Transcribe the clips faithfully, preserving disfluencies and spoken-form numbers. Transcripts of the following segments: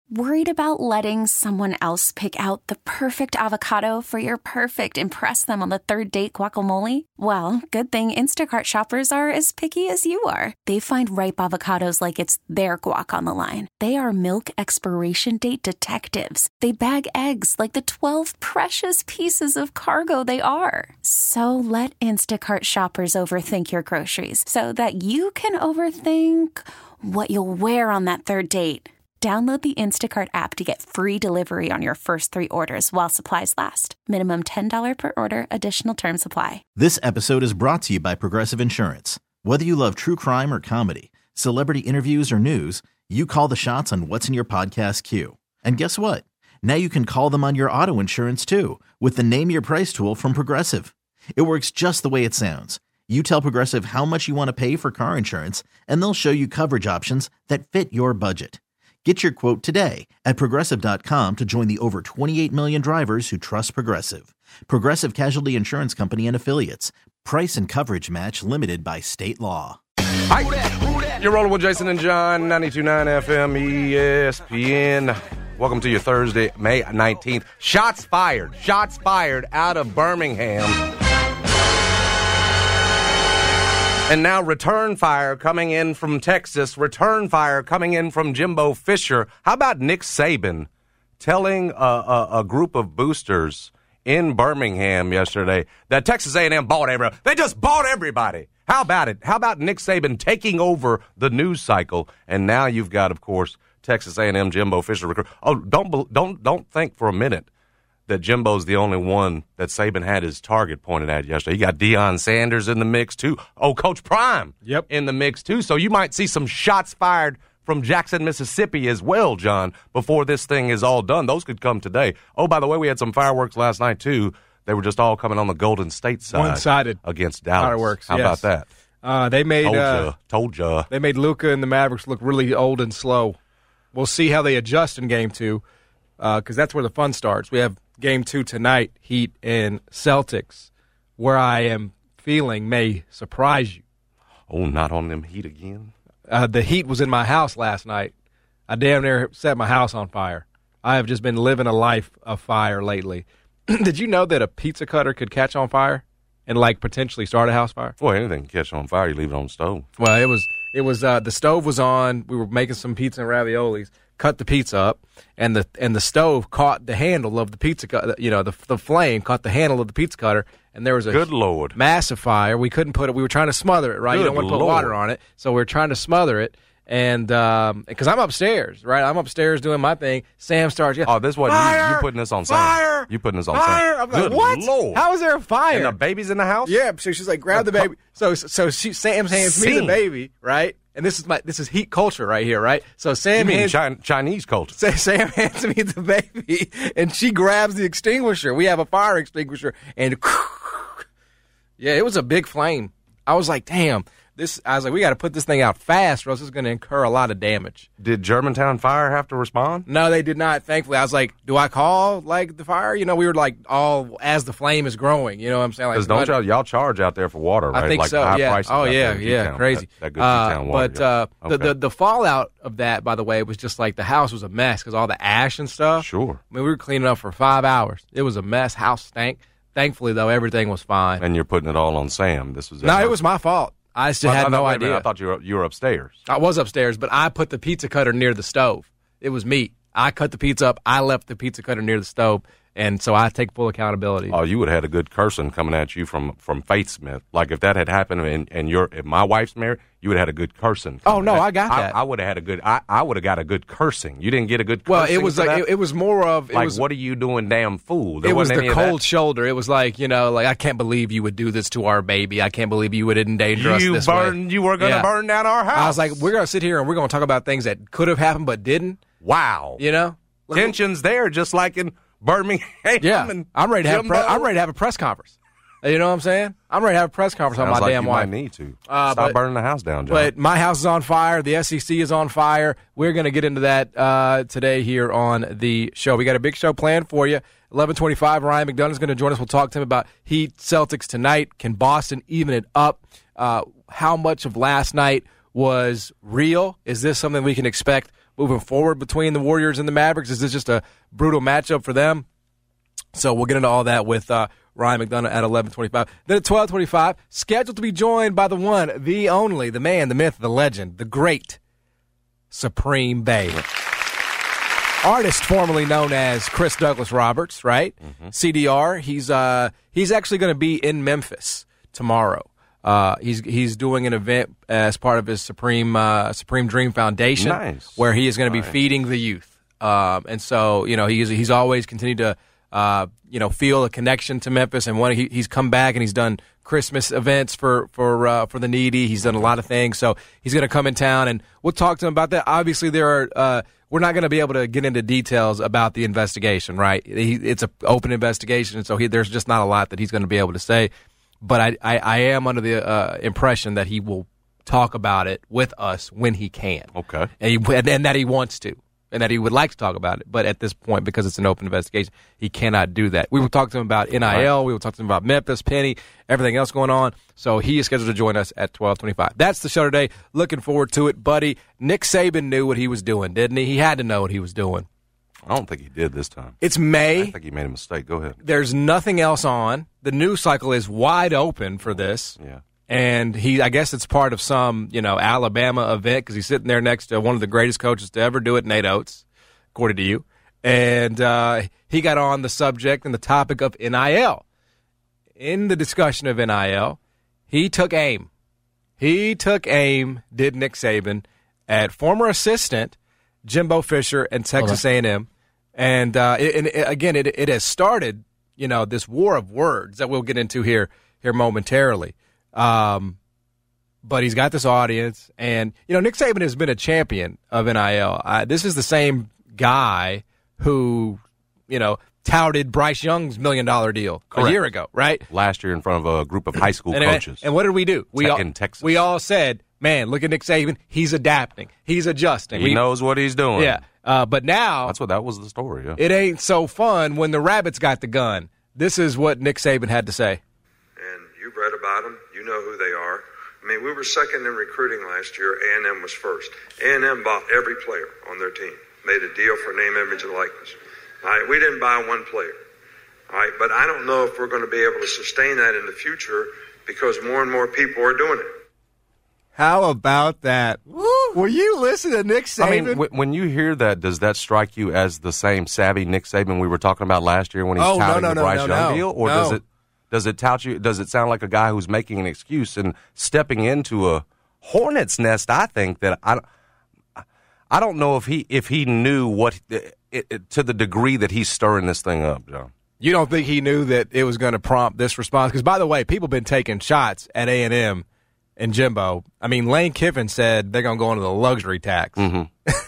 Worried about letting someone else pick out the perfect avocado for your perfect impress them on the third date guacamole? Well, good thing Instacart shoppers are as picky as you are. They find ripe avocados like it's their guac on the line. They are milk expiration date detectives. They bag eggs like the twelve precious pieces of cargo they are. So let Instacart shoppers overthink your groceries so that you can overthink what you'll wear on that third date. Download the Instacart app to get free delivery on your first three orders while supplies last. Minimum ten dollars per order. Additional terms apply. This episode is brought to you by Progressive Insurance. Whether you love true crime or comedy, celebrity interviews or news, you call the shots on what's in your podcast queue. And guess what? Now you can call them on your auto insurance too with the Name Your Price tool from Progressive. It works just the way it sounds. You tell Progressive how much you want to pay for car insurance, and they'll show you coverage options that fit your budget. Get your quote today at Progressive dot com to join the over twenty-eight million drivers who trust Progressive. Progressive Casualty Insurance Company and Affiliates. Price and coverage match limited by state law. Hi, you're rolling with Jason and John, ninety-two point nine F M E S P N. Welcome to your Thursday, May nineteenth. Shots fired. Shots fired out of Birmingham. And now return fire coming in from Texas, return fire coming in from Jimbo Fisher. How about Nick Saban telling a, a, a group of boosters in Birmingham yesterday that Texas A and M bought everybody? They just bought everybody. How about it? How about Nick Saban taking over the news cycle? And now you've got, of course, Texas A and M Jimbo Fisher recruit. Oh, don't don't don't think for a minute that Jimbo's the only one that Saban had his target pointed at yesterday. You got Deion Sanders in the mix, too. Oh, Coach Prime yep. in the mix, too. So you might see some shots fired from Jackson, Mississippi as well, John, before this thing is all done. Those could come today. Oh, by the way, we had some fireworks last night, too. They were just all coming on the Golden State side. One-sided. Against Dallas. Fireworks, How yes. about that? Uh, they made Told uh, ya. Told ya. They made Luka and the Mavericks look really old and slow. We'll see how they adjust in game two because uh, that's where the fun starts. We have game two tonight, Heat and Celtics, where I am feeling may surprise you. Oh, not on them Heat again? Uh, the Heat was in my house last night. I damn near set my house on fire. I have just been living a life of fire lately. Did you know that a pizza cutter could catch on fire and, like, potentially start a house fire? Boy, anything can catch on fire, you leave it on the stove. Well, it was, it was uh, the stove was on. We were making some pizza and raviolis. Cut the pizza up, and the and the stove caught the handle of the pizza cutter. You know, the the flame caught the handle of the pizza cutter, and there was a good lord massive fire. We couldn't put it. We were trying to smother it, right? Good you don't want to put Lord. water on it, so we were trying to smother it. And um, because I'm upstairs, right? I'm upstairs doing my thing. Sam starts. Yeah, oh, this wasn't fire, you, you putting this on Sam. Fire, you putting this on fire. Sam. I'm like, Good what? Lord. How is there a fire? And the baby's in the house? Yeah. So she's like, grab the baby. So so she, Sam hands Sing. me the baby, right? And this is my this is Heat culture right here, right? So Sam you mean hands, Chi- Chinese culture. Sam hands me the baby, and she grabs the extinguisher. We have a fire extinguisher, and yeah, it was a big flame. I was like, damn. This, I was like, we got to put this thing out fast, or else it's going to incur a lot of damage. Did Germantown Fire have to respond? No, they did not, thankfully. I was like, do I call, like, the fire? You know, we were, like, all as the flame is growing. You know what I'm saying? Because like, don't y'all, y'all charge out there for water, right? I think like so, high yeah. prices Oh, out yeah, there in yeah, T-Town. crazy. That, that good uh, T-Town water. But yeah. uh, okay. the, the the fallout of that, by the way, was just like the house was a mess because all the ash and stuff. Sure. I mean, we were cleaning up for five hours. It was a mess. House stank. Thankfully, though, everything was fine. And you're putting it all on Sam. This was No, it was my fault. I just I, had I, no wait a idea. minute, I thought you were, you were upstairs. I was upstairs, but I put the pizza cutter near the stove. It was me. I cut the pizza up. I left the pizza cutter near the stove, and so I take full accountability. Oh, you would have had a good cursing coming at you from, from Faith Smith. Like if that had happened and, and your if my wife's married, you would have had a good cursing. Oh no, I got that. I, I would have had a good. I, I would have got a good cursing. You didn't get a good. Well, cursing it was for like that? it, it was more of it like was, what are you doing, damn fool? There it was wasn't the any cold of that? shoulder. It was like, you know, like I can't believe you would do this to our baby. I can't believe you would endanger us You this burn. way. You were going to Yeah. burn down our house. I was like, we're going to sit here and we're going to talk about things that could have happened but didn't. wow. You know, Tensions there, just like in Birmingham. yeah. and I'm ready to have. Pre- Jimbo. I'm ready to have a press conference. You know what I'm saying? I'm ready to have a press conference Sounds on my like damn you wife. might need to Uh, stop but- burning the house down, John. But my house is on fire. The S E C is on fire. We're going to get into that uh, today here on the show. We got a big show planned for you. eleven twenty-five, Ryan McDonough is going to join us. We'll talk to him about Heat Celtics tonight. Can Boston even it up? Uh, how much of last night was real? Is this something we can expect moving forward between the Warriors and the Mavericks? Is this just a brutal matchup for them? So we'll get into all that with uh, Ryan McDonough at eleven twenty-five. Then at twelve twenty-five, scheduled to be joined by the one, the only, the man, the myth, the legend, the great Supreme Bay. Artist formerly known as Chris Douglas Roberts, right? Mm-hmm. C D R. He's uh he's actually going to be in Memphis tomorrow. Uh, he's he's doing an event as part of his Supreme uh, Supreme Dream Foundation, nice. where he is going nice. to be feeding the youth. Um, and so you know he's he's always continued to uh you know feel a connection to Memphis, and one he, he's come back and he's done Christmas events for for uh, for the needy. He's done a lot of things, so he's going to come in town, and we'll talk to him about that. Obviously, there are. Uh, We're not going to be able to get into details about the investigation, right? He, it's an open investigation, and so he, there's just not a lot that he's going to be able to say. But I, I, I am under the uh, impression that he will talk about it with us when he can. Okay. And, he, and that he wants to, and that he would like to talk about it. But at this point, because it's an open investigation, he cannot do that. We will talk to him about N I L. Right. We will talk to him about Memphis, Penny, everything else going on. So he is scheduled to join us at twelve twenty-five. That's the show today. Looking forward to it, buddy. Nick Saban knew what he was doing, didn't he? He had to know what he was doing. I don't think he did this time. It's May. I think he made a mistake. Go ahead. There's nothing else on. The news cycle is wide open for this. Yeah. And he, I guess it's part of some, you know, Alabama event because he's sitting there next to one of the greatest coaches to ever do it, Nate Oates, according to you. And uh, he got on the subject and the topic of N I L. In the discussion of N I L, he took aim. He took aim, did Nick Saban, at former assistant Jimbo Fisher and Texas A and M. And, uh, it, and it, again, it, it has started, you know, this war of words that we'll get into here here momentarily. Um, but he's got this audience. And, you know, Nick Saban has been a champion of N I L. Uh, this is the same guy who, you know, touted Bryce Young's million dollar deal Correct. a year ago, right? Last year in front of a group of high school and, coaches. And what did we do? We Te- all, in Texas. We all said, man, look at Nick Saban. He's adapting. He's adjusting. He we, knows what he's doing. Yeah. Uh, but now That's what that was the story. Yeah. It ain't so fun when the rabbits got the gun. This is what Nick Saban had to say. And you've read about them. You know who they are. I mean, we were second in recruiting last year. A and M was first. A and M bought every player on their team. Made a deal for name, image, and likeness. All right, we didn't buy one player. All right, but I don't know if we're going to be able to sustain that in the future because more and more people are doing it. How about that? Woo! Will you listen to Nick Saban? I mean, w- when you hear that, does that strike you as the same savvy Nick Saban we were talking about last year when he's oh, touting no, no, the Bryce no, Young no, deal, or no. does it does it tout you? Does it sound like a guy who's making an excuse and stepping into a hornet's nest? I think that I, I don't know if he if he knew what it, it, to the degree that he's stirring this thing up, John. You don't think he knew that it was going to prompt this response? Because, by the way, people have been taking shots at A and M and Jimbo. I mean, Lane Kiffin said they're going to go into the luxury tax. Mm-hmm.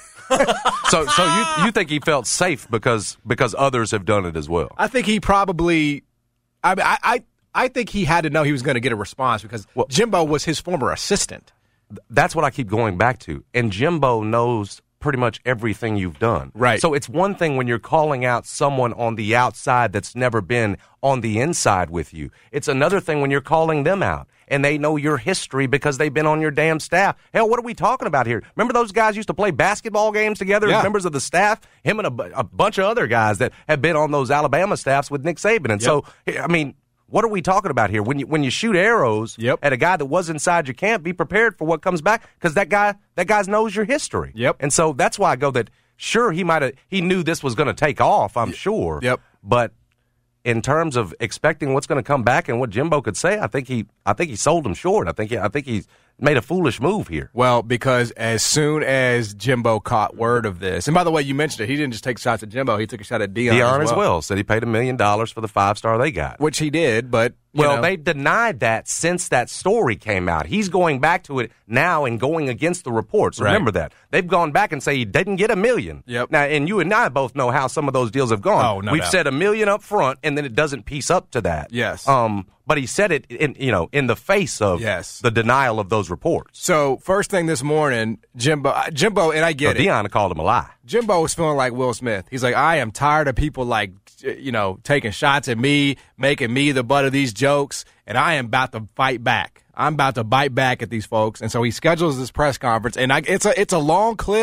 so so you you think he felt safe because because others have done it as well? I think he probably I mean, I, I, I think he had to know he was going to get a response because well, Jimbo was his former assistant. That's what I keep going back to. And Jimbo knows pretty much everything you've done. Right. So it's one thing when you're calling out someone on the outside that's never been on the inside with you. It's another thing when you're calling them out and they know your history because they've been on your damn staff. Hell, what are we talking about here? Remember those guys used to play basketball games together yeah. as members of the staff? Him and a, a bunch of other guys that have been on those Alabama staffs with Nick Saban. And yep. so, I mean, what are we talking about here? When you when you shoot arrows yep. at a guy that was inside your camp, be prepared for what comes back because that guy that guy knows your history. Yep. And so that's why I go that sure he might have he knew this was going to take off. I'm yep. sure. Yep. But in terms of expecting what's going to come back and what Jimbo could say, I think he I think he sold him short. I think he, I think he's made a foolish move here. Well, because as soon as Jimbo caught word of this, and by the way, you mentioned it, he didn't just take shots at Jimbo, he took a shot at Deion, Deion as, as well. well. Said he paid a million dollars for the five star they got. Which he did, but you Well, know. they denied that since that story came out. He's going back to it now and going against the reports. Right. Remember that. They've gone back and say he didn't get a million. Yep. Now, and you and I both know how some of those deals have gone. Oh, no We've doubt. said a million up front, and then it doesn't piece up to that. Yes. Um, but he said it in you know in the face of yes. the denial of those reports. So first thing this morning, Jimbo, Jimbo, and I get so it. Deion called him a lie. Jimbo was feeling like Will Smith. He's like, I am tired of people like, you know, taking shots at me, making me the butt of these jokes, and I am about to fight back. I'm about to bite back at these folks. And so he schedules this press conference, and I, it's a it's a long clip,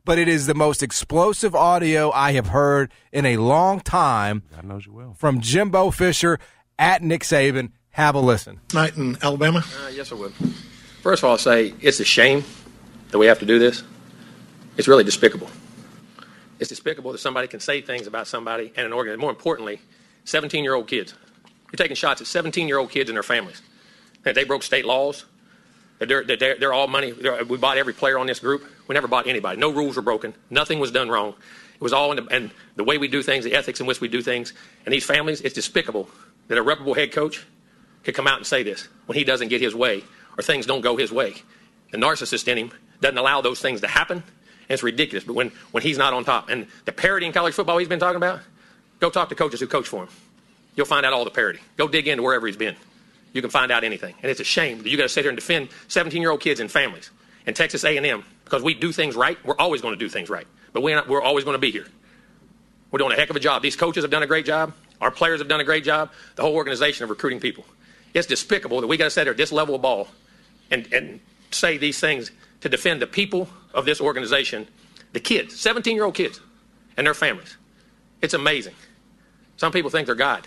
but it is the most explosive audio I have heard in a long time. God knows you will. From Jimbo Fisher at Nick Saban. Have a listen. Night in Alabama. Uh, yes, I would. First of all, I'll say it's a shame that we have to do this. It's really despicable. It's despicable that somebody can say things about somebody and an organization. More importantly, seventeen-year-old kids. You're taking shots at seventeen-year-old kids and their families. That they broke state laws. That they're, that they're, they're all money. They're, we bought every player on this group. We never bought anybody. No rules were broken. Nothing was done wrong. It was all in the, and the way we do things, the ethics in which we do things. And these families, it's despicable that a reputable head coach could come out and say this when he doesn't get his way or things don't go his way. The narcissist in him doesn't allow those things to happen. And it's ridiculous, but when, when he's not on top. And the parity in college football he's been talking about, go talk to coaches who coach for him. You'll find out all the parity. Go dig into wherever he's been. You can find out anything. And it's a shame that you got to sit here and defend seventeen-year-old kids and families in Texas A and M because we do things right. We're always going to do things right. But we're, not, we're always going to be here. We're doing a heck of a job. These coaches have done a great job. Our players have done a great job. The whole organization of recruiting people. It's despicable that we got to sit here at this level of ball and, and say these things to defend the people of this organization, the kids, seventeen-year-old kids and their families. It's amazing. Some people think they're God.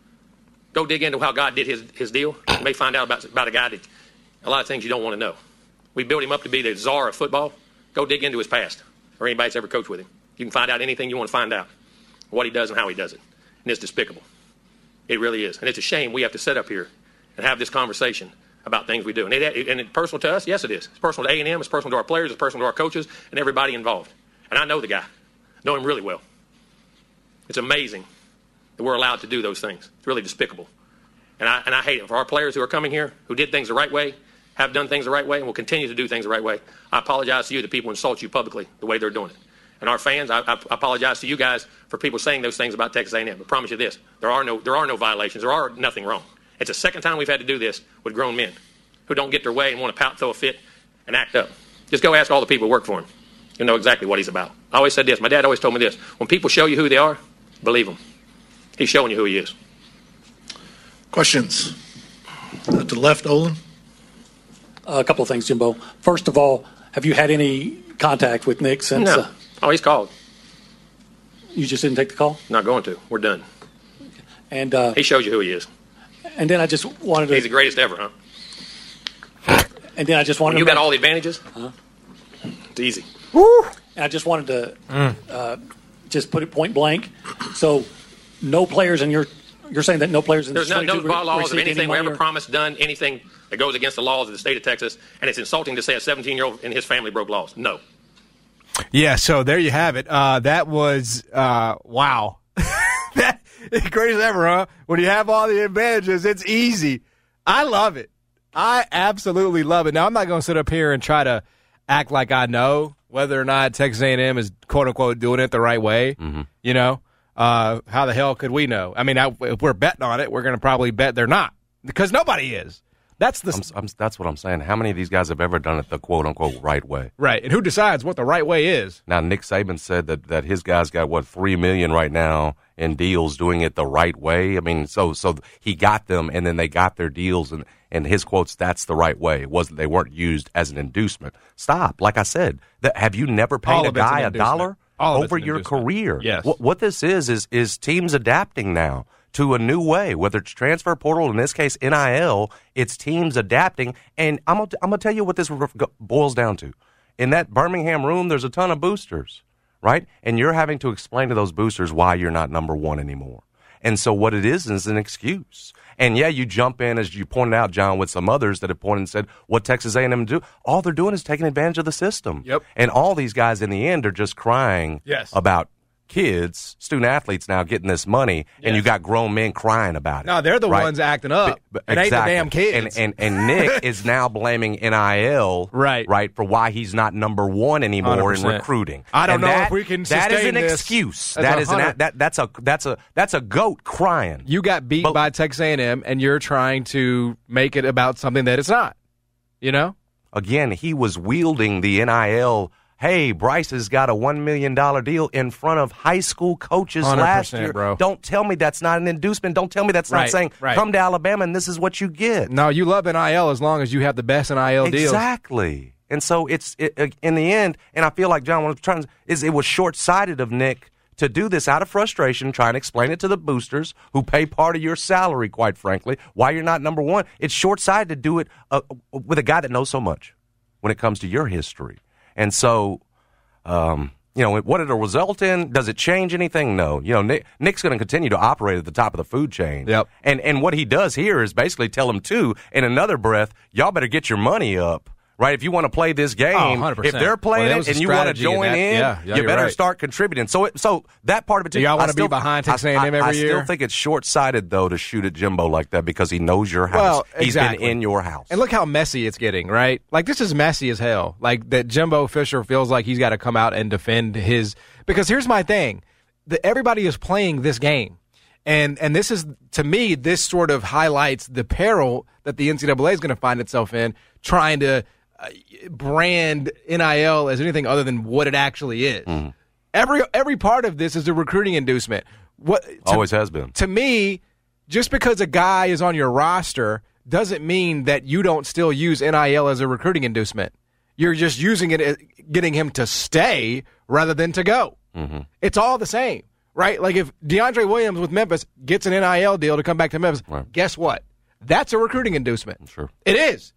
Go dig into how God did his, his deal. You may find out about, about a guy that a lot of things you don't want to know. We built him up to be the czar of football. Go dig into his past or anybody that's ever coached with him. You can find out anything you want to find out, what he does and how he does it. And it's despicable. It really is. And it's a shame we have to sit up here and have this conversation about things we do. And, it, and it's personal to us? Yes, it is. It's personal to A and M. It's personal to our players. It's personal to our coaches and everybody involved. And I know the guy. I know him really well. It's amazing that we're allowed to do those things. It's really despicable. And I, and I hate it. For our players who are coming here, who did things the right way, have done things the right way, and will continue to do things the right way, I apologize to you that people insult you publicly the way they're doing it. And our fans, I, I apologize to you guys for people saying those things about Texas A and M. I promise you this, there are no, there are no violations. There are nothing wrong. It's the second time we've had to do this with grown men who don't get their way and want to pout, throw a fit, and act up. Just go ask all the people who work for him. You'll know exactly what he's about. I always said this. My dad always told me this. When people show you who they are, believe them. He's showing you who he is. Questions? Uh, to the left, Olin. A couple of things, Jimbo. First of all, have you had any contact with Nick since? No. Uh, oh, he's called. You just didn't take the call? Not going to. We're done. And uh, he shows you who he is. And then I just wanted to. He's the greatest ever, huh? And then I just wanted. When you to got all the advantages. Huh? It's easy. Woo! And I just wanted to mm. uh, just put it point blank. So, no players in your. You're saying that no players in There's the no, no laws of anything we ever or... promised, done anything that goes against the laws of the state of Texas, and it's insulting to say a seventeen-year-old and his family broke laws. No. Yeah, so there you have it. Uh, that was, uh, wow. that greatest ever, huh? When you have all the advantages, it's easy. I love it. I absolutely love it. Now, I'm not going to sit up here and try to act like I know whether or not Texas A and M is, quote-unquote, doing it the right way, mm-hmm. you know? Uh, how the hell could we know? I mean, I, if we're betting on it, we're going to probably bet they're not because nobody is. That's the. I'm, I'm, that's what I'm saying. How many of these guys have ever done it the quote unquote right way? Right, and who decides what the right way is? Now, Nick Saban said that, that his guys got what three million right now in deals doing it the right way. I mean, so so he got them, and then they got their deals, and and his quotes, that's the right way. It wasn't they weren't used as an inducement. Stop. Like I said, that, have you never paid a guy a dollar? All over your career. Yes. What, what this is, is is teams adapting now to a new way, whether it's transfer portal, in this case N I L, it's teams adapting. And I'm going I'm to tell you what this boils down to. In that Birmingham room, there's a ton of boosters, right? And you're having to explain to those boosters why you're not number one anymore. And so what it is is an excuse. And, yeah, you jump in, as you pointed out, John, with some others that have pointed and said, what Texas A and M do? All they're doing is taking advantage of the system. Yep. And all these guys in the end are just crying yes. about kids, student-athletes now getting this money, yes. and you got grown men crying about it. No, they're the right? ones acting up. But, but, it exactly. ain't the damn kids. And, and, and Nick is now blaming N I L right. right, for why he's not number one anymore one hundred percent in recruiting. I don't and know that, if we can sustain That is an this. excuse. That's that is an, that, that's, a, that's, a, that's a goat crying. You got beat but, by Texas A and M, and you're trying to make it about something that it's not, you know? Again, he was wielding the N I L. Hey, Bryce has got a one million dollars deal in front of high school coaches last year. Bro. Don't tell me that's not an inducement. Don't tell me that's right, not saying, right. come to Alabama and this is what you get. No, you love N I L as long as you have the best N I L exactly. deals. Exactly. And so it's it, in the end, and I feel like John was trying to, is it was short-sighted of Nick to do this out of frustration, trying to explain it to the boosters who pay part of your salary, quite frankly, why you're not number one. It's short-sighted to do it uh, with a guy that knows so much when it comes to your history. And so, um, you know, what did it result in? Does it change anything? No. You know, Nick, Nick's going to continue to operate at the top of the food chain. Yep. And and what he does here is basically tell him, too, in another breath, y'all better get your money up. Right, if you want to play this game, oh, one hundred percent. If they're playing well, it and you want to join in, in, yeah, yeah, you better right. start contributing. So, it, so that part of it, too. Do y'all want to still, be behind Texas A and M every I, I year? I still think it's short-sighted though to shoot at Jimbo like that because he knows your house. Well, He's exactly. been in your house. And look how messy it's getting, right? Like this is messy as hell. Like that Jimbo Fisher feels like he's got to come out and defend his. Because here's my thing: that everybody is playing this game. And and this is, to me, this sort of highlights the peril that the N C double A is going to find itself in, trying to uh, brand N I L as anything other than what it actually is. Mm. Every every part of this is a recruiting inducement. What to, always has been. To me, just because a guy is on your roster doesn't mean that you don't still use N I L as a recruiting inducement. You're just using it, getting him to stay rather than to go. Mm-hmm. It's all the same. Right? Like if DeAndre Williams with Memphis gets an N I L deal to come back to Memphis, right. Guess what? That's a recruiting inducement. Sure. It is.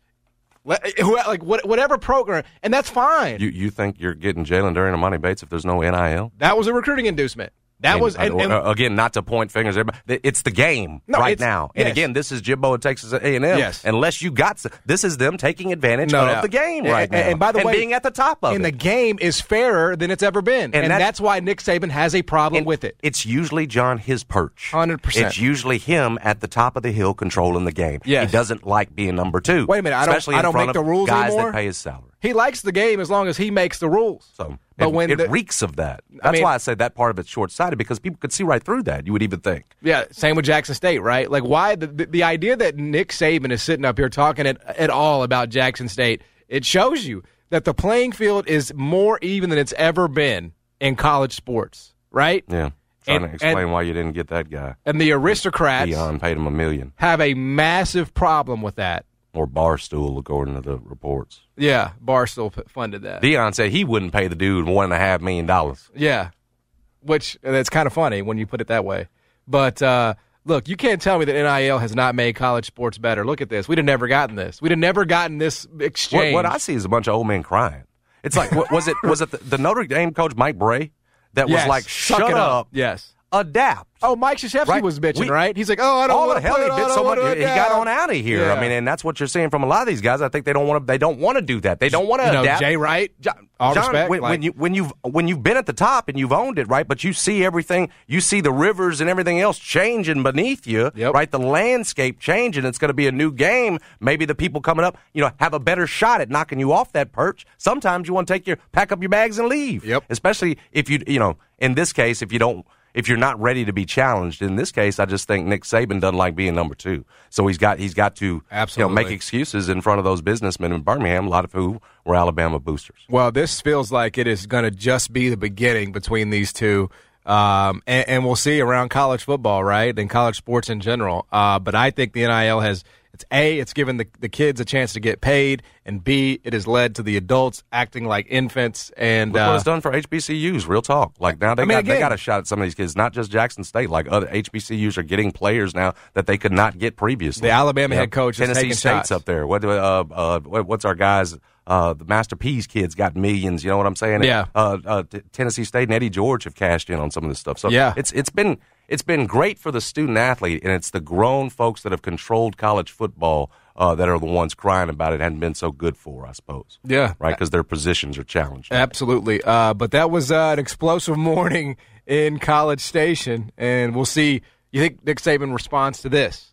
Like whatever program, and that's fine. You you think you're getting Jalen Duren and Monty Bates if there's no N I L? That was a recruiting inducement. That and, was and, and, uh, again, not to point fingers. It's the game no, right now, and yes. again, this is Jimbo at Texas A and M. Yes. Unless you got this is them taking advantage no, of no. the game right and, now, and, and by the and way, being at the top of and it. And the game is fairer than it's ever been, and, and that's, that's why Nick Saban has a problem and with it. It's usually John his perch. Hundred percent. It's usually him at the top of the hill controlling the game. Yes. He doesn't like being number two. Wait a minute, I don't. Especially I in don't front make the of rules guys anymore. that pay his salary. He likes the game as long as he makes the rules. So, but it, when it the, reeks of that. That's I mean, why I say that part of it's short-sighted because people could see right through that. You would even think. Yeah, same with Jackson State, right? Like, why the the, the idea that Nick Saban is sitting up here talking at, at all about Jackson State? It shows you that the playing field is more even than it's ever been in college sports, right? Yeah. Trying and, to explain and, why you didn't get that guy. And the aristocrats Deion paid him a million. Have a massive problem with that. Or Barstool, according to the reports. Yeah, Barstool funded that. Deion said he wouldn't pay the dude one and a half million dollars. Yeah, which that's kind of funny when you put it that way. But uh, look, you can't tell me that N I L has not made college sports better. Look at this. We'd have never gotten this. We'd have never gotten this exchange. What, what I see is a bunch of old men crying. It's like, what, was it was it the, the Notre Dame coach Mike Bray that yes, was like, shut up, up, yes, adapt. Oh, Mike Krzyzewski right? was bitching, we, right? He's like, oh, I don't all want the to hell play he it, did so much. He adapt. got on out of here. Yeah. I mean, and that's what you're seeing from a lot of these guys. I think they don't want to. They don't want to do that. They don't want to you know, adapt. Jay Wright, John, all John, respect. When, like, when you when you've when you've been at the top and you've owned it, right? But you see everything. You see the rivers and everything else changing beneath you, yep. right? The landscape changing. It's going to be a new game. Maybe the people coming up, you know, have a better shot at knocking you off that perch. Sometimes you want to take your pack up your bags and leave. Yep. Especially if you you know, in this case, if you don't. If you're not ready to be challenged, in this case, I just think Nick Saban doesn't like being number two. So he's got he's got to Absolutely. You know, make excuses in front of those businessmen in Birmingham, a lot of who were Alabama boosters. Well, this feels like it is going to just be the beginning between these two. Um, and, and we'll see around college football, right, and college sports in general. Uh, but I think the N I L has – it's A, it's given the, the kids a chance to get paid, and B, it has led to the adults acting like infants. And Look uh, what it's done for H B C Us, real talk. Like now they, I mean, got, again, they got a shot at some of these kids, not just Jackson State. Like other H B C Us are getting players now that they could not get previously. The Alabama yeah. head coach is Tennessee taking State's shots. up there. What, uh, uh, what's our guys – Uh, the Master P's kids got millions. You know what I'm saying? Yeah. Uh, uh, t- Tennessee State and Eddie George have cashed in on some of this stuff. So yeah. it's it's been it's been great for the student athlete, and it's the grown folks that have controlled college football uh, that are the ones crying about it. Hadn't been so good for, I suppose. Yeah. Right, because their positions are challenged. Absolutely. Uh, but that was uh, an explosive morning in College Station, and we'll see. You think Nick Saban responds to this?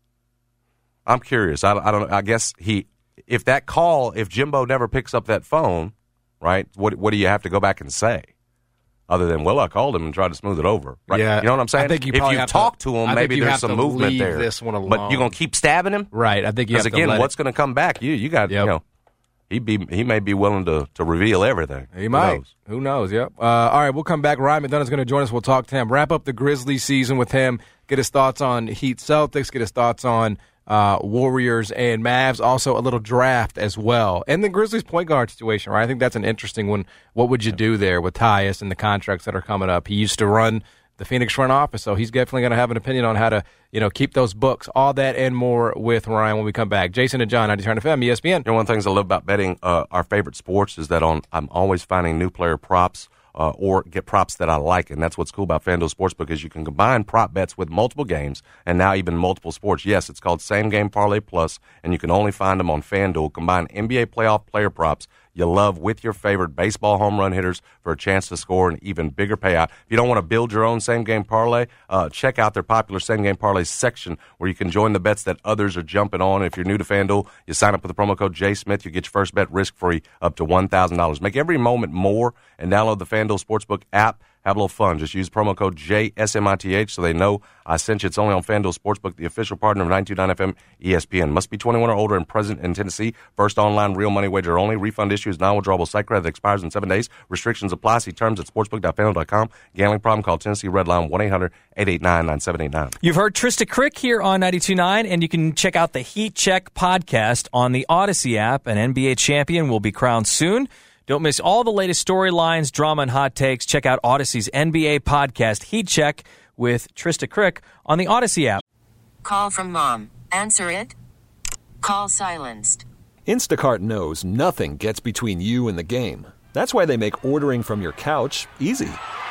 I'm curious. I, I don't. I guess he. If that call, if Jimbo never picks up that phone, right, what what do you have to go back and say? Other than, well, I called him and tried to smooth it over. Right? Yeah. You know what I'm saying? I think you if probably you have talk to, to him, I maybe think you there's have some to movement leave there. this one alone. But you're going to keep stabbing him? Right. I think you have Because, to again, let what's it. going to come back? You you got, Yep. you know, he be he may be willing to, to reveal everything. He Who might. knows? Who knows? Yep. Uh, all right, we'll come back. Ryan McDonough's going to join us. We'll talk to him. Wrap up the Grizzlies season with him. Get his thoughts on Heat Celtics. Get his thoughts on uh, Warriors and Mavs. Also a little draft as well. And the Grizzlies point guard situation, right? I think that's an interesting one. What would you do there with Tyus and the contracts that are coming up? He used to run the Phoenix front office, so he's definitely going to have an opinion on how to, you know, keep those books. All that and more with Ryan when we come back. Jason and John, ninety-two F M, E S P N. You know, one of the things I love about betting uh, our favorite sports is that on I'm always finding new player props uh, or get props that I like, and that's what's cool about FanDuel Sportsbook is you can combine prop bets with multiple games and now even multiple sports. Yes, it's called Same Game Parlay Plus, and you can only find them on FanDuel. Combine N B A playoff player props you love with your favorite baseball home run hitters for a chance to score an even bigger payout. If you don't want to build your own same-game parlay, uh, check out their popular same-game parlay section where you can join the bets that others are jumping on. If you're new to FanDuel, you sign up with the promo code J Smith. You get your first bet risk-free up to one thousand dollars. Make every moment more and download the FanDuel Sportsbook app. Have a little fun. Just use promo code J S M I T H so they know I sent you. It's only on FanDuel Sportsbook, the official partner of ninety-two point nine F M E S P N. Must be twenty-one or older and present in Tennessee. First online real money wager only. Refund issues, non-withdrawable site credit that expires in seven days. Restrictions apply. See terms at sportsbook dot fanduel dot com. Gambling problem? Call Tennessee Redline one eight hundred eight eight nine nine seven eight nine. You've heard Trista Crick here on ninety-two point nine, and you can check out the Heat Check podcast on the Odyssey app. An N B A champion will be crowned soon. Don't miss all the latest storylines, drama, and hot takes. Check out Odyssey's N B A podcast, Heat Check, with Trista Crick on the Odyssey app. Call from mom. Answer it. Call silenced. Instacart knows nothing gets between you and the game. That's why they make ordering from your couch easy.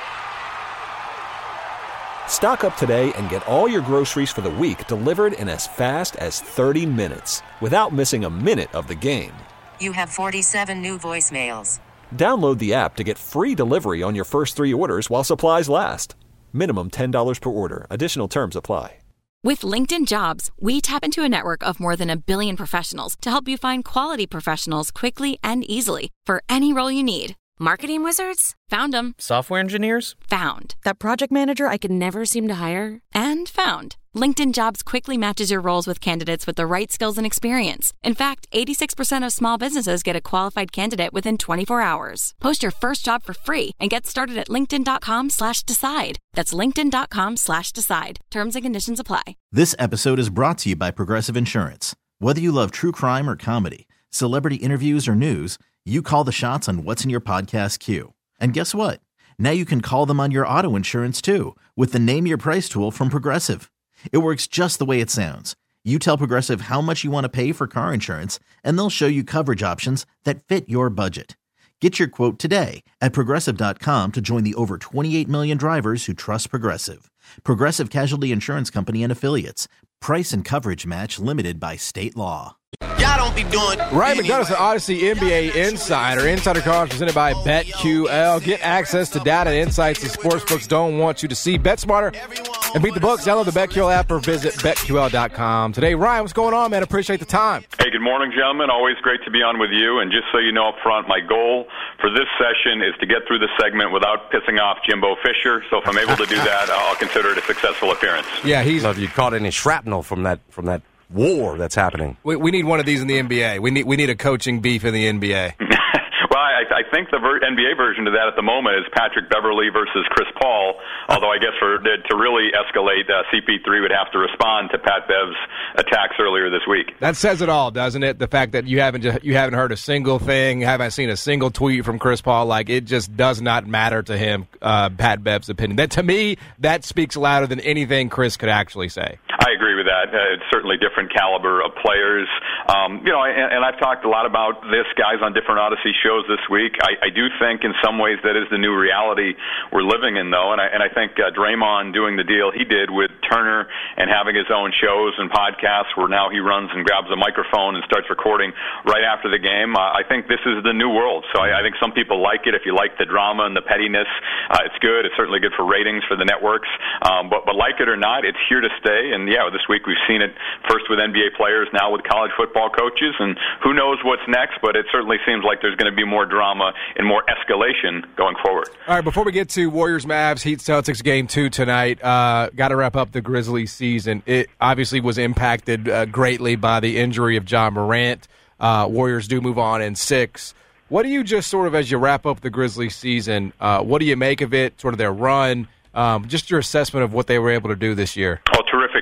Stock up today and get all your groceries for the week delivered in as fast as thirty minutes without missing a minute of the game. You have forty-seven new voicemails. Download the app to get free delivery on your first three orders while supplies last. Minimum ten dollars per order. Additional terms apply. With LinkedIn Jobs, we tap into a network of more than a billion professionals to help you find quality professionals quickly and easily for any role you need. Marketing wizards? Found them. Software engineers? Found. That project manager I could never seem to hire? And found. LinkedIn Jobs quickly matches your roles with candidates with the right skills and experience. In fact, eighty-six percent of small businesses get a qualified candidate within twenty-four hours. Post your first job for free and get started at linkedin.com slash decide. That's linkedin.com slash decide. Terms and conditions apply. This episode is brought to you by Progressive Insurance. Whether you love true crime or comedy, celebrity interviews or news, you call the shots on what's in your podcast queue. And guess what? Now you can call them on your auto insurance too with the Name Your Price tool from Progressive. It works just the way it sounds. You tell Progressive how much you want to pay for car insurance, and they'll show you coverage options that fit your budget. Get your quote today at Progressive dot com to join the over twenty-eight million drivers who trust Progressive. Progressive Casualty Insurance Company and Affiliates. Price and coverage match limited by state law. Y'all don't be doing Ryan McDonough's the Odyssey N B A Insider. Insider Cards presented by BetQL. Get access to data and insights the sportsbooks don't want you to see. Bet smarter and beat the books. Download the BetQL app or visit bet Q L dot com. Today, Ryan, what's going on, man? Appreciate the time. Hey, good morning, gentlemen. Always great to be on with you. And just so you know up front, my goal for this session is to get through the segment without pissing off Jimbo Fisher. So if I'm able to do that, I'll consider it a successful appearance. Yeah, he's. Have you caught any shrapnel from that from that war that's happening? We, we need one of these in the N B A. We need we need a coaching beef in the N B A. Well, I, I think the ver- N B A version of that at the moment is Patrick Beverley versus Chris Paul, although I guess for to really escalate, uh, C P three would have to respond to Pat Bev's attacks earlier this week. That says it all, doesn't it? The fact that you haven't just, you haven't heard a single thing, haven't seen a single tweet from Chris Paul, like it just does not matter to him, uh, Pat Bev's opinion. That to me, that speaks louder than anything Chris could actually say. I agree with that. Uh, it's certainly different caliber of players. Um, you know, and, and I've talked a lot about this, guys, on different Odyssey shows this week. I, I do think in some ways that is the new reality we're living in, though. And I, and I think uh, Draymond doing the deal he did with Turner and having his own shows and podcasts where now he runs and grabs a microphone and starts recording right after the game. Uh, I think this is the new world. So I, I think some people like it. If you like the drama and the pettiness, uh, it's good. It's certainly good for ratings for the networks. Um, but, but like it or not, it's here to stay. And, yeah, this week we've seen it first with N B A players, now with college football coaches. And who knows what's next, but it certainly seems like there's going to be more drama and more escalation going forward. All right, before we get to Warriors, Mavs, Heat, Celtics game two tonight, uh, got to wrap up the Grizzlies season. It obviously was impacted uh, greatly by the injury of John Morant. Uh, Warriors do move on in six. What do you just sort of, as you wrap up the Grizzlies season, uh, what do you make of it, sort of their run, um, just your assessment of what they were able to do this year? Oh, terrific year.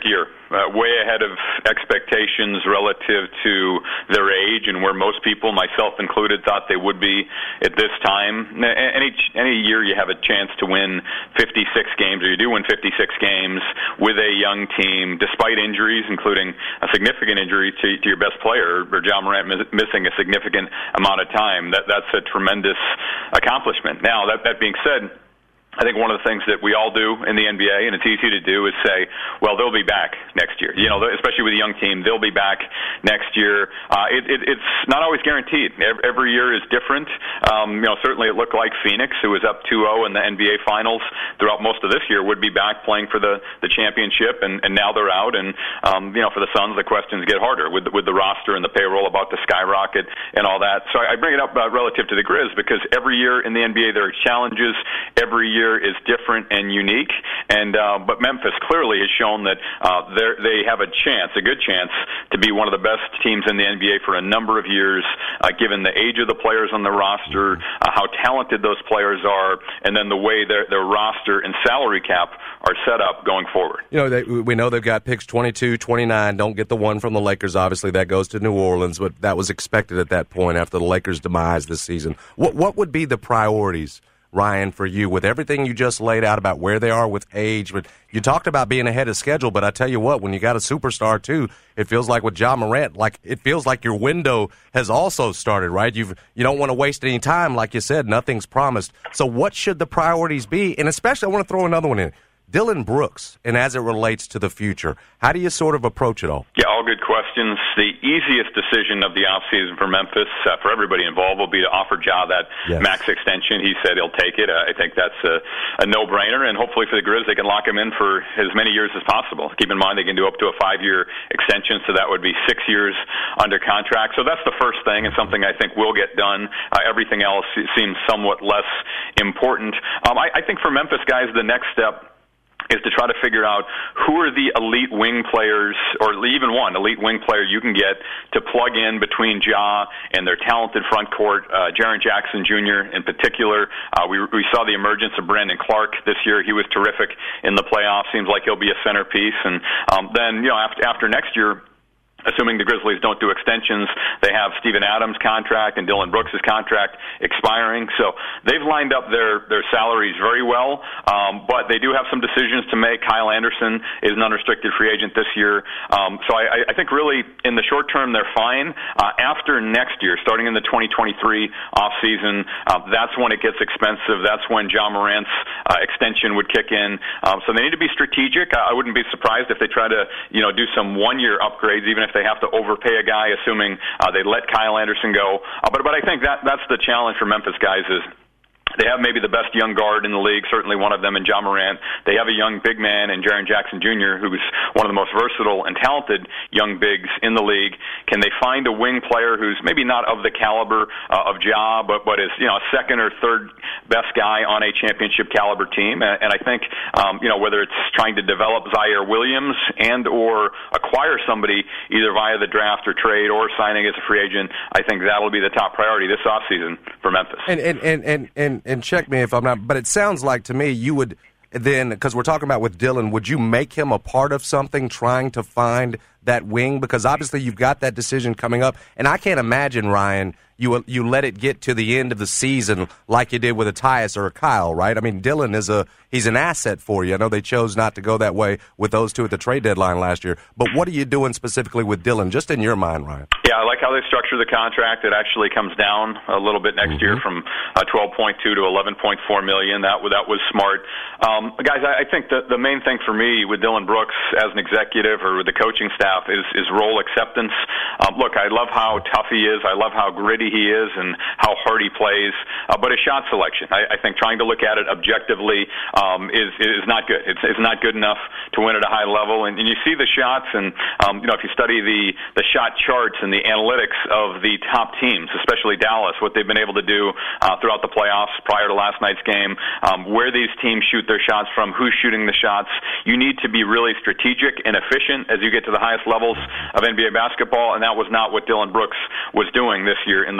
uh, way ahead of expectations relative to their age and where most people, myself included, thought they would be at this time. Any any year you have a chance to win fifty-six games, or you do win fifty-six games with a young team, despite injuries, including a significant injury to, to your best player, or Ja Morant missing a significant amount of time. That that's a tremendous accomplishment. Now, that that being said, I think one of the things that we all do in the N B A, and it's easy to do, is say, well, they'll be back next year. You know, especially with a young team, they'll be back next year. Uh, it, it, it's not always guaranteed. Every, every year is different. Um, you know, certainly it looked like Phoenix, who was up two oh in the N B A Finals throughout most of this year, would be back playing for the, the championship, and, and now they're out. And, um, you know, for the Suns, the questions get harder with, with the roster and the payroll about to skyrocket and all that. So I bring it up uh, relative to the Grizz because every year in the N B A there are challenges. Every year is different and unique, and uh, but Memphis clearly has shown that uh, they have a chance, a good chance, to be one of the best teams in the N B A for a number of years, uh, given the age of the players on the roster, uh, how talented those players are, and then the way their, their roster and salary cap are set up going forward. You know, they, we know they've got picks twenty-two, twenty-nine. Don't get the one from the Lakers, obviously. That goes to New Orleans, but that was expected at that point after the Lakers' demise this season. What, what would be the priorities, Ryan, for you, with everything you just laid out about where they are with age? But you talked about being ahead of schedule, but I tell you what, when you got a superstar too, it feels like with Ja Morant, like it feels like your window has also started, right? You've you don't want to waste any time, like you said, nothing's promised. So what should the priorities be? And especially, I want to throw another one in. Dillon Brooks, and as it relates to the future, how do you sort of approach it all? Yeah, all good questions. The easiest decision of the offseason for Memphis, uh, for everybody involved, will be to offer Ja that yes. max extension. He said he'll take it. Uh, I think that's a, a no-brainer, and hopefully for the Grizz, they can lock him in for as many years as possible. Keep in mind they can do up to a five-year extension, so that would be six years under contract. So that's the first thing, and something I think will get done. Uh, everything else seems somewhat less important. Um, I, I think for Memphis guys, the next step is to try to figure out who are the elite wing players, or even one elite wing player you can get to plug in between Ja and their talented front court. Uh, Jaren Jackson Junior in particular, uh, we, we saw the emergence of Brandon Clark this year. He was terrific in the playoffs. Seems like he'll be a centerpiece. And um, then, you know, after, after next year, assuming the Grizzlies don't do extensions, they have Steven Adams' contract and Dillon Brooks' contract expiring. So they've lined up their, their salaries very well, um, but they do have some decisions to make. Kyle Anderson is an unrestricted free agent this year. Um, so I, I think really in the short term they're fine. Uh, after next year, starting in the twenty twenty-three offseason, uh, that's when it gets expensive. That's when Ja Morant's uh, extension would kick in. Um, so they need to be strategic. I wouldn't be surprised if they try to, you know, do some one-year upgrades, even if they have to overpay a guy, assuming uh, they let Kyle Anderson go. Uh, but but I think that that's the challenge for Memphis guys is they have maybe the best young guard in the league, certainly one of them in Ja Morant. They have a young big man in Jaren Jackson Junior, who's one of the most versatile and talented young bigs in the league. Can they find a wing player who's maybe not of the caliber uh, of Ja, but, but is, you know, a second or third best guy on a championship caliber team? And, and I think, um, you know, whether it's trying to develop Zaire Williams and or acquire somebody either via the draft or trade or signing as a free agent, I think that'll be the top priority this offseason for Memphis. And, and, and, and, and And check me if I'm not, but it sounds like to me you would then, because we're talking about with Dillon, would you make him a part of something trying to find that wing? Because obviously you've got that decision coming up, and I can't imagine, Ryan, you you let it get to the end of the season like you did with a Tyus or a Kyle, right? I mean, Dillon is a he's an asset for you. I know they chose not to go that way with those two at the trade deadline last year, but what are you doing specifically with Dillon, just in your mind, Ryan? Yeah, I like how they structure the contract. It actually comes down a little bit next mm-hmm. year from uh, twelve point two to eleven point four million. That that was smart, um, guys. I, I think the the main thing for me with Dillon Brooks as an executive or with the coaching staff is is role acceptance. Um, look, I love how tough he is. I love how gritty he is and how hard he plays. Uh, but his shot selection, I, I think, trying to look at it objectively um, is is not good. It's it's not good enough to win at a high level. And, and you see the shots, and um, you know, if you study the the shot charts and the analytics of the top teams, especially Dallas, what they've been able to do uh, throughout the playoffs prior to last night's game, um, where these teams shoot their shots from, who's shooting the shots. You need to be really strategic and efficient as you get to the highest levels of N B A basketball, and that was not what Dillon Brooks was doing this year in the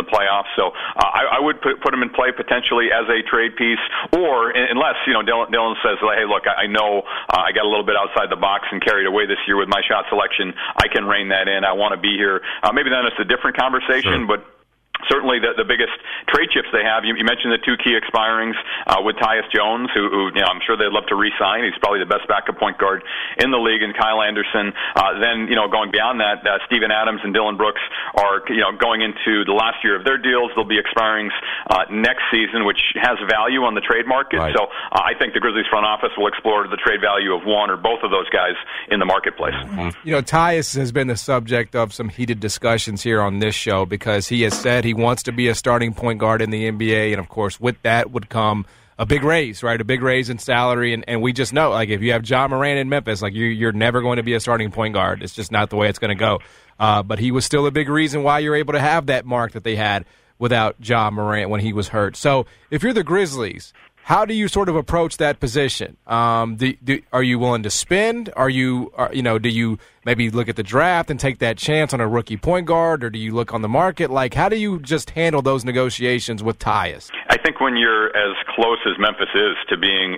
the playoffs. So uh, I, I would put, put him in play potentially as a trade piece, or unless, you know, Dylan, Dylan says, hey, look, I, I know uh, I got a little bit outside the box and carried away this year with my shot selection. I can rein that in. I want to be here. Uh, maybe then it's a different conversation, sure. but certainly the, the biggest trade chips they have. You, you mentioned the two key expirings uh, with Tyus Jones, who, who you know, I'm sure they'd love to re-sign. He's probably the best backup point guard in the league, and Kyle Anderson. Uh, then, you know, going beyond that, uh, Steven Adams and Dylan Brooks are, you know, going into the last year of their deals. They'll be expirings uh, next season, which has value on the trade market. Right. So uh, I think the Grizzlies front office will explore the trade value of one or both of those guys in the marketplace. Mm-hmm. You know, Tyus has been the subject of some heated discussions here on this show because he has said he wants to be a starting point guard in the N B A, and of course with that would come a big raise, right? A big raise in salary, and, and we just know, like, if you have Ja Morant in Memphis, like, you, you're never going to be a starting point guard. It's just not the way it's going to go. Uh, but he was still a big reason why you're able to have that mark that they had without Ja Morant when he was hurt. So if you're the Grizzlies, how do you sort of approach that position? Um, do, do, are you willing to spend? Are you, are, you know, do you maybe look at the draft and take that chance on a rookie point guard, or do you look on the market? Like, how do you just handle those negotiations with Tyus? I think when you're as close as Memphis is to being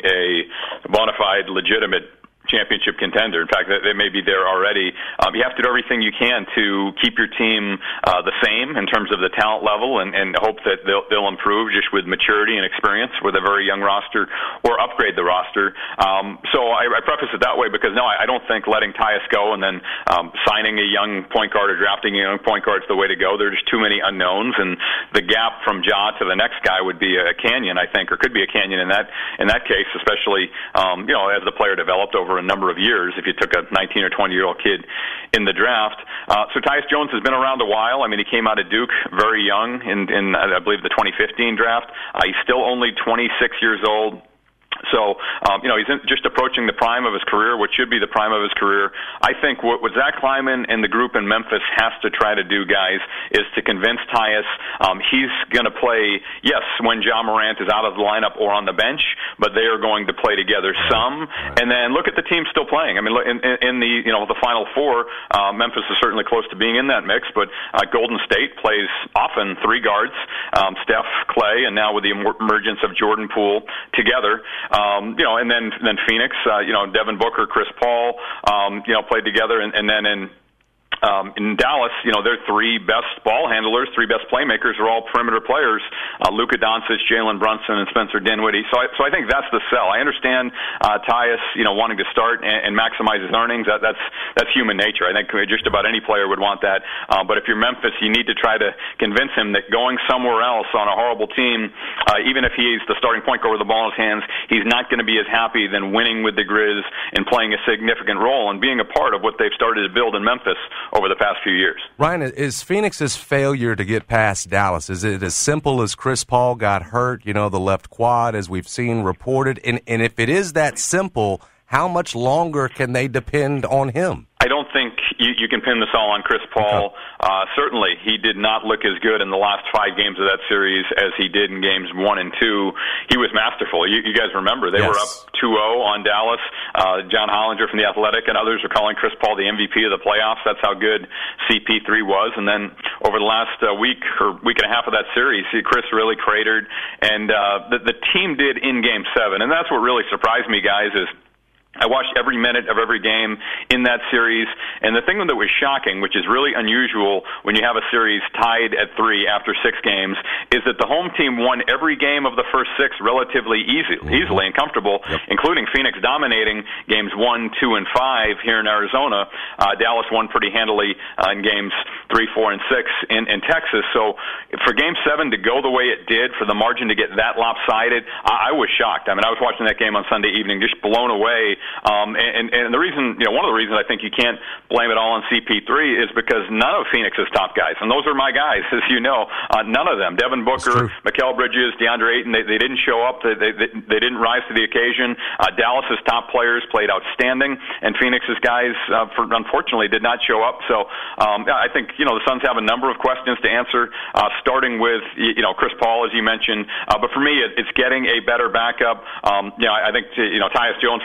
a bona fide, legitimate championship contender. In fact, they may be there already. Um, you have to do everything you can to keep your team uh, the same in terms of the talent level, and, and hope that they'll, they'll improve just with maturity and experience with a very young roster, or upgrade the roster. Um, so I, I preface it that way because, no, I, I don't think letting Tyus go and then um, signing a young point guard or drafting a young point guard is the way to go. There are just too many unknowns, and the gap from Ja to the next guy would be a canyon, I think, or could be a canyon in that in that case, especially um, you know, as the player developed over a number of years, if you took a nineteen or twenty year old kid in the draft. Uh, so Tyus Jones has been around a while. I mean, he came out of Duke very young in, in I believe, the twenty fifteen draft. Uh, he's still only twenty-six years old. So, um, you know, he's in, just approaching the prime of his career, which should be the prime of his career. I think what, what Zach Kleiman and the group in Memphis has to try to do, guys, is to convince Tyus um, he's going to play, yes, when Ja Morant is out of the lineup or on the bench, but they are going to play together some. And then look at the team still playing. I mean, in, in the, you know, the Final Four, uh, Memphis is certainly close to being in that mix, but uh, Golden State plays often three guards, um, Steph, Clay, and now with the emergence of Jordan Poole together. Um, you know, and then then Phoenix, uh, you know, Devin Booker, Chris Paul, um, you know, played together, and, and then in Um, in Dallas, you know, their three best ball handlers, three best playmakers are all perimeter players, uh, Luka Doncic, Jalen Brunson, and Spencer Dinwiddie. So I, so I think that's the sell. I understand uh, Tyus, you know, wanting to start and, and maximize his earnings. That, that's that's human nature. I think just about any player would want that. Uh, but if you're Memphis, you need to try to convince him that going somewhere else on a horrible team, uh, even if he's the starting point guard with the ball in his hands, he's not going to be as happy than winning with the Grizz and playing a significant role and being a part of what they've started to build in Memphis over the past few years. Ryan, is Phoenix's failure to get past Dallas, is it as simple as Chris Paul got hurt, you know, the left quad, as we've seen reported? And, and if it is that simple, how much longer can they depend on him? I don't think you, you can pin this all on Chris Paul. Okay. Uh, certainly, he did not look as good in the last five games of that series as he did in games one and two. He was masterful. You, you guys remember, they yes. were up two oh on Dallas. Uh, John Hollinger from The Athletic and others are calling Chris Paul the M V P of the playoffs. That's how good C P three was. And then over the last uh, week or week and a half of that series, Chris really cratered. And uh, the, the team did in Game seven. And that's what really surprised me, guys, is I watched every minute of every game in that series, and the thing that was shocking, which is really unusual when you have a series tied at three after six games, is that the home team won every game of the first six relatively easy, mm-hmm. easily and comfortable, yep. including Phoenix dominating games one, two, and five here in Arizona. Uh, Dallas won pretty handily uh, in games three, four, and six in, in Texas. So for Game seven to go the way it did, for the margin to get that lopsided, I, I was shocked. I mean, I was watching that game on Sunday evening, just blown away. Um, and, and the reason, you know, one of the reasons I think you can't blame it all on C P three is because none of Phoenix's top guys, and those are my guys, as you know, uh, none of them, Devin Booker, Mikal Bridges, DeAndre Ayton, they, they didn't show up. They, they, they didn't rise to the occasion. Uh, Dallas's top players played outstanding, and Phoenix's guys, uh, for, unfortunately, did not show up. So um, I think, you know, the Suns have a number of questions to answer, uh, starting with, you know, Chris Paul, as you mentioned. Uh, but for me, it, it's getting a better backup. Um, you know, I think, you know, Tyus Jones, for example, is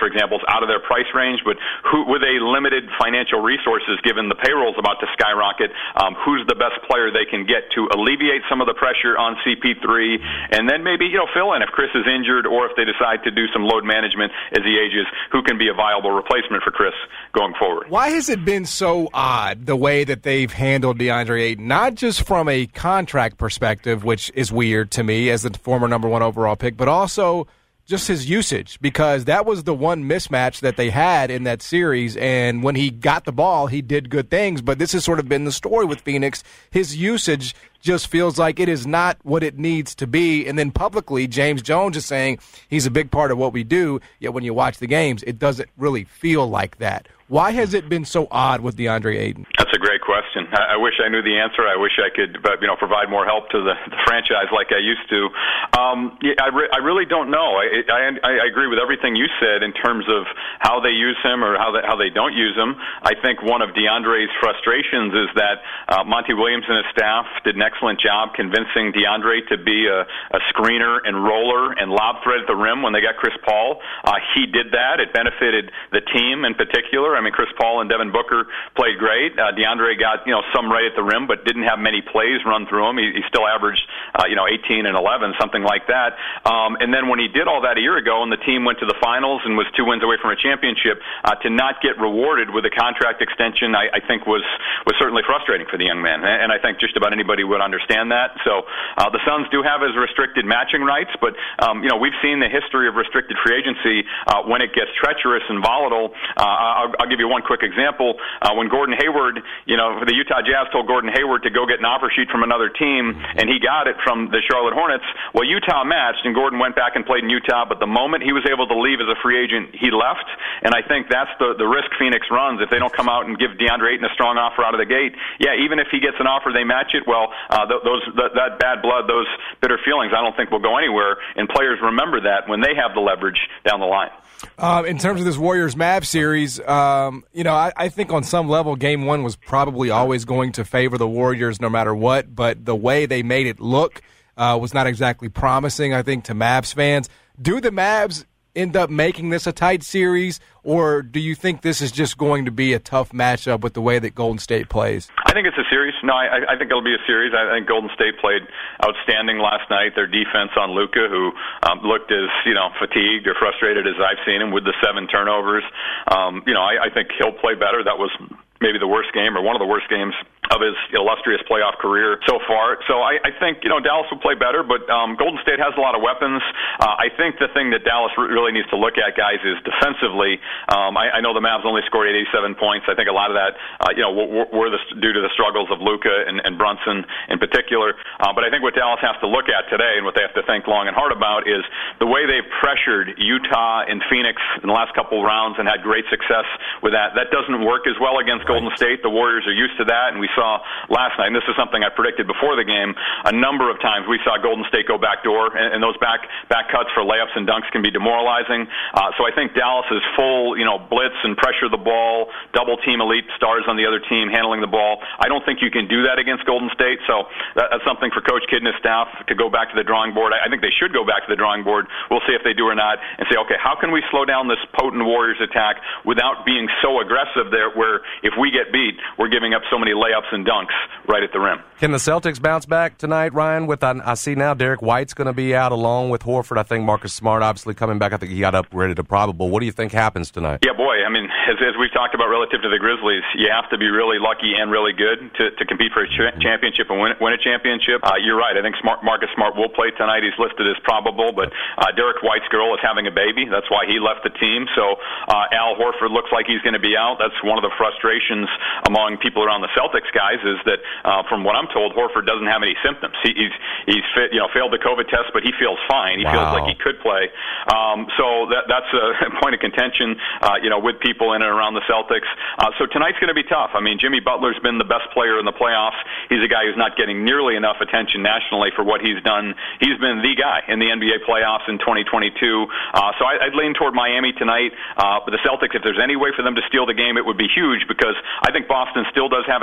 out of their price range, but who, with a limited financial resources, given the payroll's about to skyrocket, um, who's the best player they can get to alleviate some of the pressure on C P three, and then maybe, you know, fill in if Chris is injured or if they decide to do some load management as he ages, who can be a viable replacement for Chris going forward. Why has it been so odd the way that they've handled DeAndre Ayton, not just from a contract perspective, which is weird to me as the former number one overall pick, but also just his usage, because that was the one mismatch that they had in that series, and when he got the ball, he did good things, but this has sort of been the story with Phoenix. His usage just feels like it is not what it needs to be, and then publicly, James Jones is saying he's a big part of what we do, yet when you watch the games, it doesn't really feel like that. Why has it been so odd with DeAndre Ayton? That's a great question. I, I wish I knew the answer. I wish I could, but, you know, provide more help to the, the franchise like I used to. Um, yeah, I, re- I really don't know. I, I, I agree with everything you said in terms of how they use him or how they, how they don't use him. I think one of DeAndre's frustrations is that uh, Monty Williams and his staff did an excellent job convincing DeAndre to be a, a screener and roller and lob threat at the rim when they got Chris Paul. Uh, he did that. It benefited the team in particular. I mean, Chris Paul and Devin Booker played great. Uh, DeAndre got, you know, some right at the rim, but didn't have many plays run through him. He, he still averaged, uh, you know, eighteen and eleven, something like that. Um, and then when he did all that a year ago and the team went to the finals and was two wins away from a championship, uh, to not get rewarded with a contract extension, I, I think was, was certainly frustrating for the young man. And, and I think just about anybody would understand that. So uh, the Suns do have his restricted matching rights, but, um, you know, we've seen the history of restricted free agency uh, when it gets treacherous and volatile. Uh, I'll, I'll give you one quick example. Uh, when Gordon Hayward, you know, the Utah Jazz told Gordon Hayward to go get an offer sheet from another team, and he got it from the Charlotte Hornets. Well, Utah matched, and Gordon went back and played in Utah, but the moment he was able to leave as a free agent, he left, and I think that's the, the risk Phoenix runs. If they don't come out and give DeAndre Ayton a strong offer out of the gate, yeah, even if he gets an offer, they match it, well, uh, th- those th- that bad blood, those bitter feelings, I don't think will go anywhere, and players remember that when they have the leverage down the line. Um, in terms of this Warriors-Mavs series, um, you know, I, I think on some level game one was probably always going to favor the Warriors no matter what, but the way they made it look uh, was not exactly promising, I think, to Mavs fans. Do the Mavs end up making this a tight series, or do you think this is just going to be a tough matchup with the way that Golden State plays? I think it's a series. No, I, I think it'll be a series. I think Golden State played outstanding last night. Their defense on Luka, who um, looked as, you know, fatigued or frustrated as I've seen him with the seven turnovers. Um, you know, I, I think he'll play better. That was maybe the worst game or one of the worst games of his illustrious playoff career so far. So I, I think, you know, Dallas will play better, but um, Golden State has a lot of weapons. Uh, I think the thing that Dallas really needs to look at, guys, is defensively. Um, I, I know the Mavs only scored eighty-seven points. I think a lot of that, uh, you know, were, were the, due to the struggles of Luka and, and Brunson in particular. Uh, but I think what Dallas has to look at today and what they have to think long and hard about is the way they've pressured Utah and Phoenix in the last couple of rounds and had great success with that. That doesn't work as well against Golden State. The Warriors are used to that, and we saw last night, and this is something I predicted before the game, a number of times we saw Golden State go backdoor, and, and those back back cuts for layups and dunks can be demoralizing. Uh, so I think Dallas's full, you know, blitz and pressure the ball, double team elite stars on the other team handling the ball. I don't think you can do that against Golden State. So that, that's something for Coach Kidd and his staff to go back to the drawing board. I, I think they should go back to the drawing board. We'll see if they do or not, and say, okay, how can we slow down this potent Warriors attack without being so aggressive there, where if we get beat, we're giving up so many layups and dunks right at the rim. Can the Celtics bounce back tonight, Ryan? With I, I see now Derek White's going to be out along with Horford. I think Marcus Smart obviously coming back. I think he got up ready to probable. What do you think happens tonight? Yeah, boy. I mean, as, as we've talked about relative to the Grizzlies, you have to be really lucky and really good to, to compete for a ch- championship and win, win a championship. Uh, you're right. I think Smart, Marcus Smart will play tonight. He's listed as probable, but uh, Derek White's girl is having a baby. That's why he left the team. So uh, Al Horford looks like he's going to be out. That's one of the frustrations among people around the Celtics, guys, is that uh, from what I'm told, Horford doesn't have any symptoms. He, he's he's fit, you know failed the COVID test, but he feels fine. He wow. feels like he could play. Um, so that that's a point of contention, uh, you know, with people in and around the Celtics. Uh, so tonight's going to be tough. I mean, Jimmy Butler's been the best player in the playoffs. He's a guy who's not getting nearly enough attention nationally for what he's done. He's been the guy in the N B A playoffs in twenty twenty-two. Uh, so I, I'd lean toward Miami tonight. Uh, but the Celtics, if there's any way for them to steal the game, it would be huge, because I think Boston still does have a chance.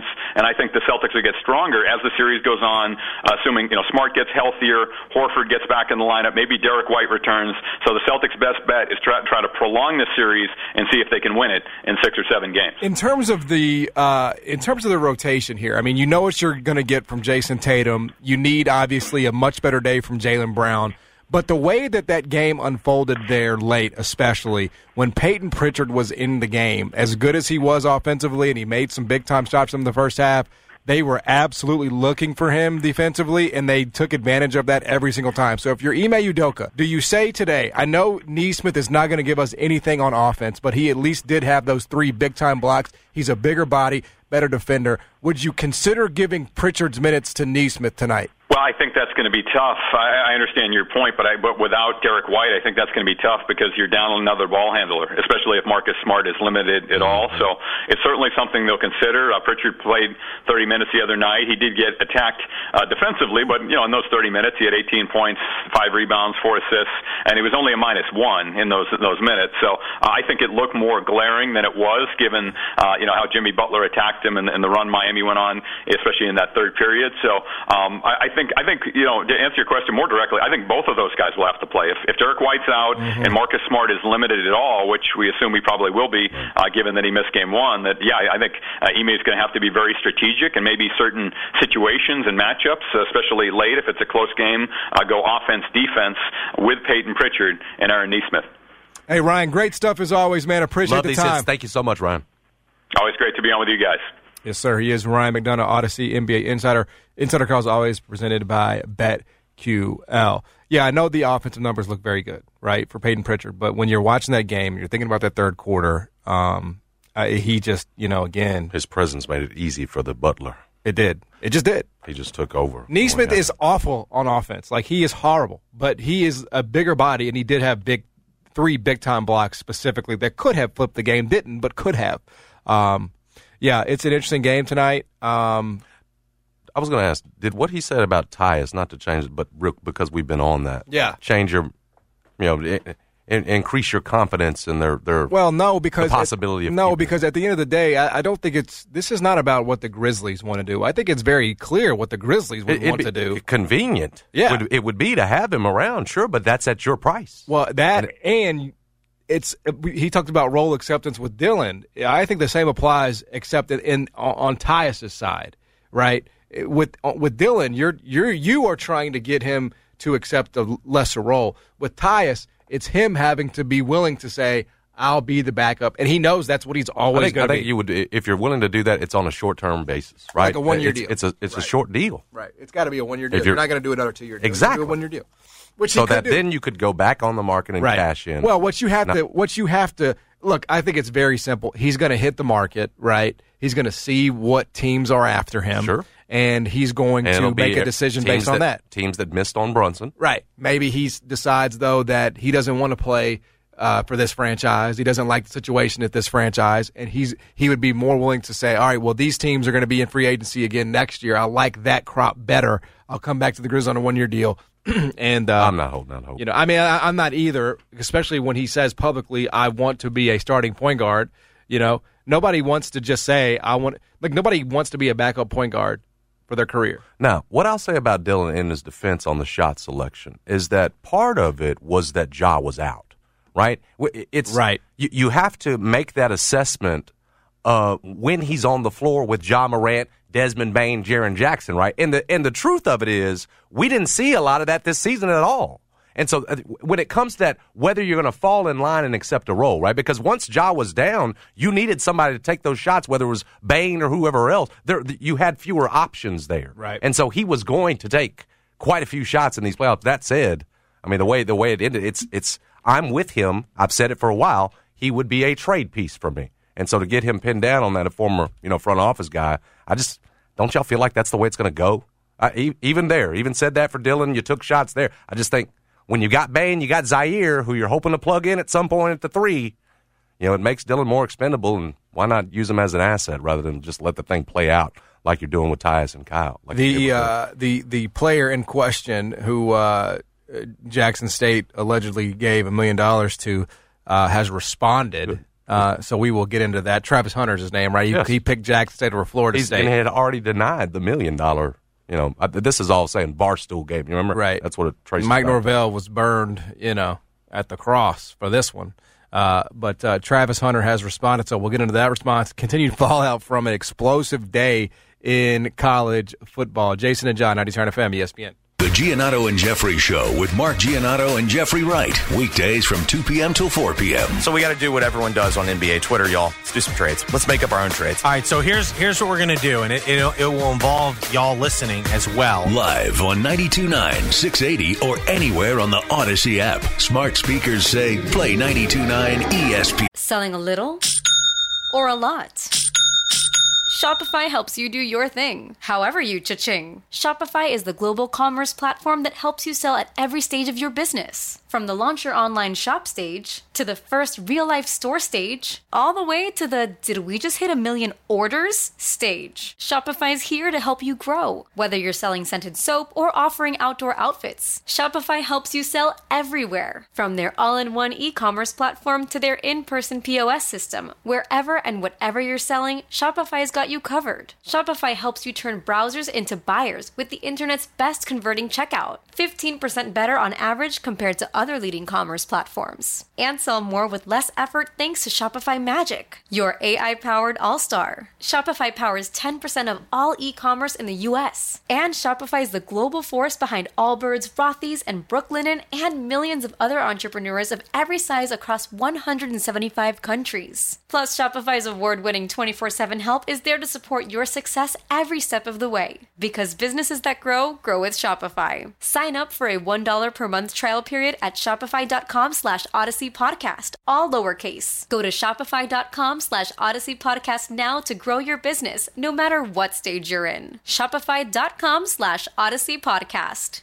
and I think the Celtics will get stronger as the series goes on, uh, assuming, you know, Smart gets healthier, Horford gets back in the lineup, maybe Derek White returns. So the Celtics' best bet is try, try to prolong this series and see if they can win it in six or seven games. In terms of the uh, in terms of the rotation here, I mean, you know what you're going to get from Jason Tatum. You need, obviously, a much better day from Jaylen Brown. But the way that that game unfolded there late, especially when Peyton Pritchard was in the game, as good as he was offensively, and he made some big-time shots in the first half, they were absolutely looking for him defensively, and they took advantage of that every single time. So if you're Ime Udoka, do you say today, I know Nesmith is not going to give us anything on offense, but he at least did have those three big-time blocks. He's a bigger body, better defender. Would you consider giving Pritchard's minutes to Nesmith tonight? Well, I think that's going to be tough. I, I understand your point, but I, but without Derek White, I think that's going to be tough because you're down another ball handler, especially if Marcus Smart is limited at all. So it's certainly something they'll consider. Uh, Pritchard played thirty minutes the other night. He did get attacked uh, defensively, but you know, in those thirty minutes, he had eighteen points, five rebounds, four assists, and he was only a minus one in those in those minutes. So uh, I think it looked more glaring than it was, given uh, you know how Jimmy Butler attacked him and, and the run Miami went on, especially in that third period. So um, I, I think. I think, you know, to answer your question more directly, I think both of those guys will have to play. If, if Derek White's out mm-hmm. and Marcus Smart is limited at all, which we assume he probably will be, uh, given that he missed game one, that, yeah, I think uh, Ime is going to have to be very strategic and maybe certain situations and matchups, especially late if it's a close game, uh, go offense, defense with Peyton Pritchard and Aaron Nesmith. Hey, Ryan, great stuff as always, man. Appreciate Love the these time. hits. Thank you so much, Ryan. Always great to be on with you guys. Yes, sir. He is Ryan McDonough, Odyssey N B A Insider. Insider calls always presented by BetQL. Yeah, I know the offensive numbers look very good, right, for Peyton Pritchard. But when you're watching that game, you're thinking about that third quarter. Um, uh, he just, you know, again, his presence made it easy for the Butler. It did. It just did. He just took over. Nesmith is awful on offense. Like, he is horrible. But he is a bigger body, and he did have big, three big-time blocks specifically that could have flipped the game. Didn't, but could have. Um, yeah, it's an interesting game tonight. Um, I was going to ask, did what he said about Tyus, not to change it, but real, because we've been on that, yeah, change your, you know, in, in, increase your confidence in their, their well, no, because the possibility at, of no, keeping. because at the end of the day, I, I don't think it's this is not about what the Grizzlies want to do. I think it's very clear what the Grizzlies would it, want be, to do. Convenient, yeah, it would, it would be to have him around, sure, but that's at your price. Well, that and. and It's he talked about role acceptance with Dillon. I think the same applies, except in on, on Tyus's side, right? With with Dillon, you're you're you are trying to get him to accept a lesser role. With Tyus, it's him having to be willing to say, "I'll be the backup," and he knows that's what he's always going to be. I think you would, if you're willing to do that, it's on a short term basis, right? Like a one year it's, deal. It's a it's right. a short deal, right? It's got to be a one year deal. If You're, you're, you're not going to do another two year deal. Exactly, you do a one year deal. Which so he could that do. Then you could go back on the market and right. cash in. Well, what you have Not, to, what you have to look. I think it's very simple. He's going to hit the market, right? He's going to see what teams are after him, sure, and he's going and to make a decision based on that, that. Teams that missed on Brunson, right? Maybe he decides though that he doesn't want to play uh, for this franchise. He doesn't like the situation at this franchise, and he's he would be more willing to say, all right, well, these teams are going to be in free agency again next year. I like that crop better. I'll come back to the Grizzlies on a one year deal. and uh, I'm not holding out hope. You know, I mean, I, I'm not either. Especially when he says publicly, "I want to be a starting point guard." You know, nobody wants to just say, "I want." Like nobody wants to be a backup point guard for their career. Now, what I'll say about Dillon in his defense on the shot selection is that part of it was that Ja was out, right? It's right. You, you have to make that assessment uh, when he's on the floor with Ja Morant, Desmond Bane, Jaren Jackson, right? And the and the truth of it is, we didn't see a lot of that this season at all. And so when it comes to that, whether you're going to fall in line and accept a role, right? Because once Ja was down, you needed somebody to take those shots, whether it was Bane or whoever else. There, you had fewer options there. Right. And so he was going to take quite a few shots in these playoffs. That said, I mean, the way the way it ended, it's it's I'm with him. I've said it for a while. He would be a trade piece for me. And so to get him pinned down on that, a former, you know, front office guy, I just, don't y'all feel like that's the way it's going to go? I, even there, even said that for Dillon, you took shots there. I just think when you got Bane, you got Zaire, who you're hoping to plug in at some point at the three, you know, it makes Dillon more expendable, and why not use him as an asset rather than just let the thing play out like you're doing with Tyus and Kyle? Like the, uh, the, the player in question who uh, Jackson State allegedly gave a million dollars to uh, has responded. Uh, so we will get into that. Travis Hunter's his name, right? He, Yes. he picked Jackson State over Florida He's, State. and he had already denied the million dollar. You know, I, this is all saying Barstool game. You remember? Right. That's what it traces. Mike back. Norvell was burned, you know, at the cross for this one. Uh, but uh, Travis Hunter has responded, so we'll get into that response. Continued fallout from an explosive day in college football. Jason and John, ninety-two F M, E S P N. The Giannotto and Jeffrey Show with Mark Giannotto and Jeffrey Wright. Weekdays from two p.m. till four p.m. So we got to do what everyone does on N B A Twitter, y'all. Let's do some trades. Let's make up our own trades. All right, so here's here's what we're going to do, and it, it, it will involve y'all listening as well. Live on ninety-two point nine, six eighty, or anywhere on the Odyssey app. Smart speakers say play ninety-two point nine E S P N. Selling a little or a lot? Shopify helps you do your thing, however you cha-ching. Shopify is the global commerce platform that helps you sell at every stage of your business. From the launch your online shop stage, to the first real-life store stage, all the way to the did we just hit a million orders stage. Shopify's here to help you grow. Whether you're selling scented soap or offering outdoor outfits, Shopify helps you sell everywhere. From their all-in-one e-commerce platform to their in-person P O S system, wherever and whatever you're selling, Shopify's got you covered. Shopify helps you turn browsers into buyers with the internet's best converting checkout. fifteen percent better on average compared to other leading commerce platforms. And sell more with less effort thanks to Shopify Magic, your A I-powered all-star. Shopify powers ten percent of all e-commerce in the U S. And Shopify is the global force behind Allbirds, Rothy's, and Brooklinen, and millions of other entrepreneurs of every size across one hundred seventy-five countries. Plus, Shopify's award-winning twenty-four seven help is there to support your success every step of the way. Because businesses that grow, grow with Shopify. Sign up for a one dollar per month trial period at shopify.com slash Odyssey Podcast, all lowercase. Go to shopify.com slash Odyssey Podcast now to grow your business, no matter what stage you're in. Shopify.com slash Odyssey Podcast.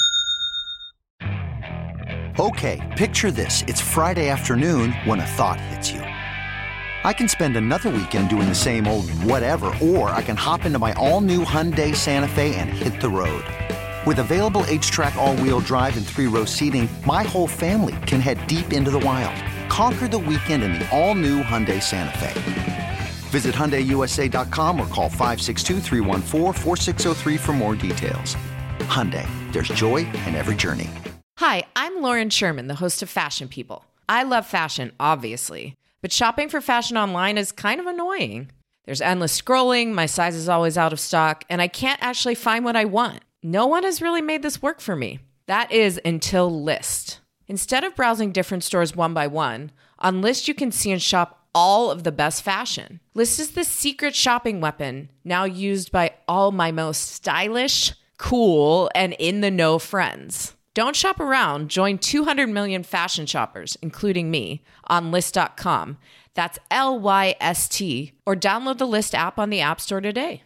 Okay, picture this. It's Friday afternoon when a thought hits you. I can spend another weekend doing the same old whatever, or I can hop into my all-new Hyundai Santa Fe and hit the road. With available H-Track all-wheel drive and three-row seating, my whole family can head deep into the wild. Conquer the weekend in the all-new Hyundai Santa Fe. Visit Hyundai U S A dot com or call five six two, three one four, four six zero three for more details. Hyundai, there's joy in every journey. Hi, I'm Lauren Sherman, the host of Fashion People. I love fashion, obviously, but shopping for fashion online is kind of annoying. There's endless scrolling, my size is always out of stock, and I can't actually find what I want. No one has really made this work for me. That is until Lyst. Instead of browsing different stores one by one, on Lyst you can see and shop all of the best fashion. Lyst is the secret shopping weapon now used by all my most stylish, cool, and in-the-know friends. Don't shop around. Join two hundred million fashion shoppers, including me, on Lyst dot com. That's L Y S T. Or download the Lyst app on the App Store today.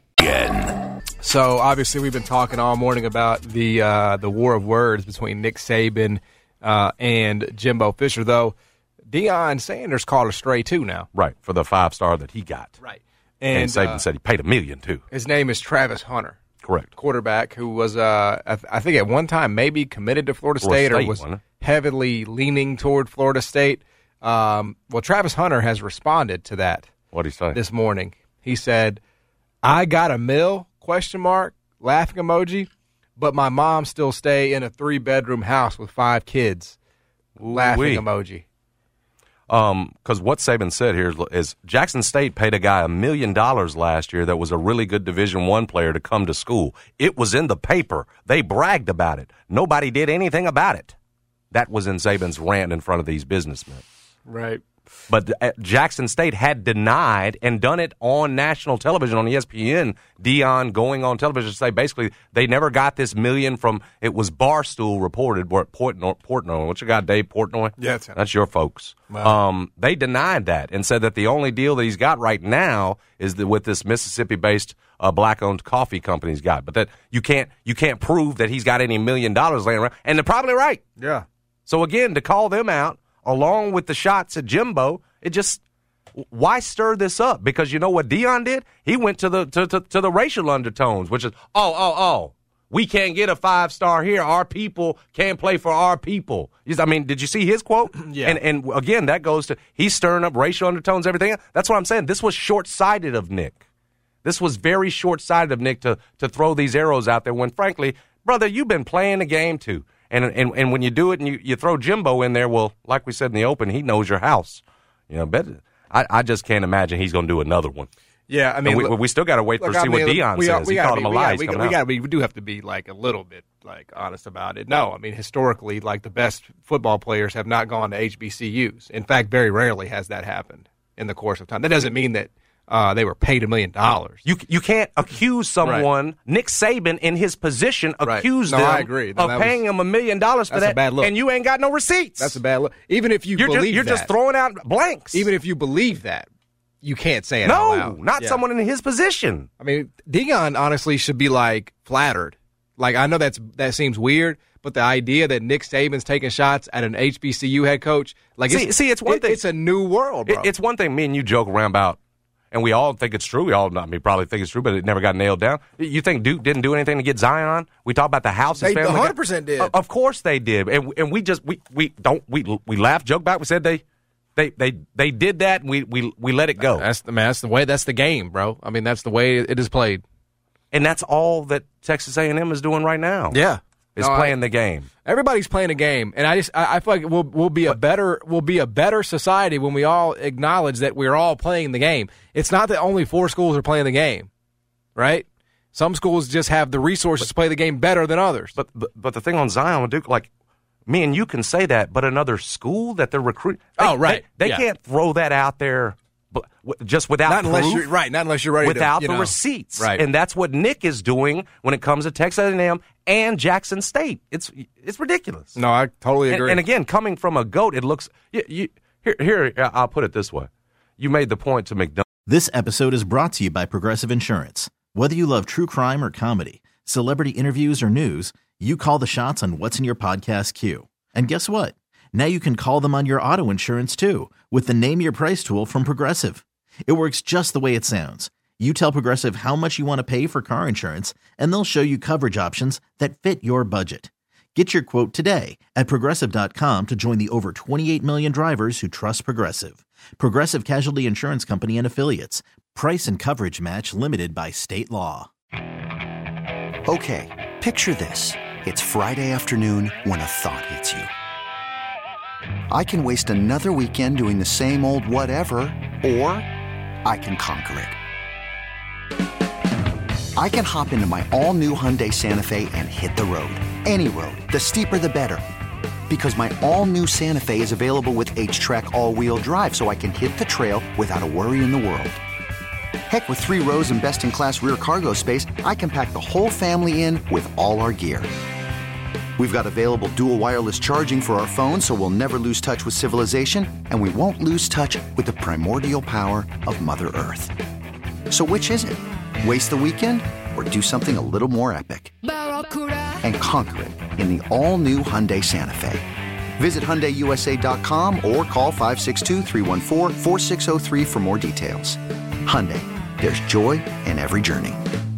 So obviously we've been talking all morning about the uh, the war of words between Nick Saban uh, and Jimbo Fisher, though Deion Sanders called a stray too now. Right, for the five-star that he got. Right. And, And, Saban uh, said he paid a million, too. His name is Travis Hunter. Correct. Quarterback who was, uh, I, th- I think at one time maybe committed to Florida Florida State, State, or was wasn't it? heavily leaning toward Florida State. Um, well, Travis Hunter has responded to that. What'd he say? This morning. He said, I got a mill, question mark, laughing emoji, but my mom still stay in a three-bedroom house with five kids, laughing Ooh-wee. emoji. Um, because what Saban said here is, is Jackson State paid a guy a million dollars last year that was a really good Division One player to come to school. It was in the paper. They bragged about it. Nobody did anything about it. That was in Saban's rant in front of these businessmen. Right. But uh, Jackson State had denied and done it on national television on E S P N. Deion going on television to say basically they never got this million from, it was Barstool reported, or Portnoy, Portnoy. What's your guy, Dave Portnoy? Yeah, that's him. That's your folks. Wow. Um, they denied that and said that the only deal that he's got right now is that with this Mississippi-based uh, black-owned coffee company he's got. But that you can't you can't prove that he's got any million dollars laying around. And they're probably right. Yeah. So again, to call them out, along with the shots at Jimbo, it just, why stir this up? Because you know what Deion did? He went to the to, to, to the racial undertones, which is, oh, oh, oh, We can't get a five-star here. Our people can't play for our people. I mean, did you see his quote? Yeah. And, and again, that goes to he's stirring up racial undertones, everything. That's what I'm saying. This was short-sighted of Nick. This was very short-sighted of Nick to, to throw these arrows out there when, frankly, brother, you've been playing the game too. And and, and when you do it and you, you throw Jimbo in there, well, like we said in the open, he knows your house. You know, bet, I, I just can't imagine he's going to do another one. Yeah, I mean, and we, look, we still got to wait look, for see I mean, what Deion we, says. We he gotta called be, him a we lie. gotta, we, we, gotta be, we do have to be like a little bit like honest about it. No, I mean historically, like the best football players have not gone to H B C Us. In fact, very rarely has that happened in the course of time. That doesn't mean that uh, they were paid a million dollars. You you can't accuse someone, right. Nick Saban in his position, accuse right. no, them I agree. No, of paying was, him a million dollars for that's that, a bad look. And you ain't got no receipts. That's a bad look. Even if you you're believe just, you're that, just throwing out blanks. Even if you believe that. You can't say it no, out loud. not yeah. someone in his position. I mean, Deion honestly should be like flattered. Like I know that's that seems weird, but the idea that Nick Saban's taking shots at an H B C U head coach, like see, it's, see, it's one it, thing. It's a new world, bro. It, it's one thing. Me and you joke around about, and we all think it's true. We all, I mean, probably think it's true, but it never got nailed down. You think Duke didn't do anything to get Zion? We talk about the house. His they family one hundred percent did. Of course they did, and and we just we we don't we we laugh, joke back. We said they. They they they did that, and we, we, we let it go. That's the man, that's the way. That's the game, bro. I mean, that's the way it is played, and that's all that Texas A and M is doing right now. Yeah, is no, playing I, the game. Everybody's playing a game, and I just I, I feel like we'll we'll be a better we'll be a better society when we all acknowledge that we're all playing the game. It's not that only four schools are playing the game, right? Some schools just have the resources but, to play the game better than others. But but, but the thing on Zion with Duke, like. Me and you can say that, but another school that they're recruiting, they, oh right, they, they yeah. can't throw that out there just without not proof, unless you're right, not unless you're ready without to, you the know. receipts, right? And that's what Nick is doing when it comes to Texas A and M and Jackson State. It's it's ridiculous. No, I totally agree. And, and again, coming from a GOAT, it looks you, you, here. Here, I'll put it this way: you made the point to McDonald's. This episode is brought to you by Progressive Insurance. Whether you love true crime or comedy, celebrity interviews or news, you call the shots on what's in your podcast queue. And guess what? Now you can call them on your auto insurance too with the Name Your Price tool from Progressive. It works just the way it sounds. You tell Progressive how much you want to pay for car insurance, and they'll show you coverage options that fit your budget. Get your quote today at Progressive dot com to join the over twenty-eight million drivers who trust Progressive. Progressive Casualty Insurance Company and Affiliates. Price and coverage match limited by state law. Okay, picture this. It's Friday afternoon when a thought hits you. I can waste another weekend doing the same old whatever, or I can conquer it. I can hop into my all-new Hyundai Santa Fe and hit the road. Any road. The steeper, the better. Because my all-new Santa Fe is available with H-Track all-wheel drive, so I can hit the trail without a worry in the world. Heck, with three rows and best-in-class rear cargo space, I can pack the whole family in with all our gear. We've got available dual wireless charging for our phones, so we'll never lose touch with civilization, and we won't lose touch with the primordial power of Mother Earth. So which is it? Waste the weekend or do something a little more epic? And conquer it in the all-new Hyundai Santa Fe. Visit Hyundai U S A dot com or call five six two, three one four, four six zero three for more details. Hyundai, there's joy in every journey.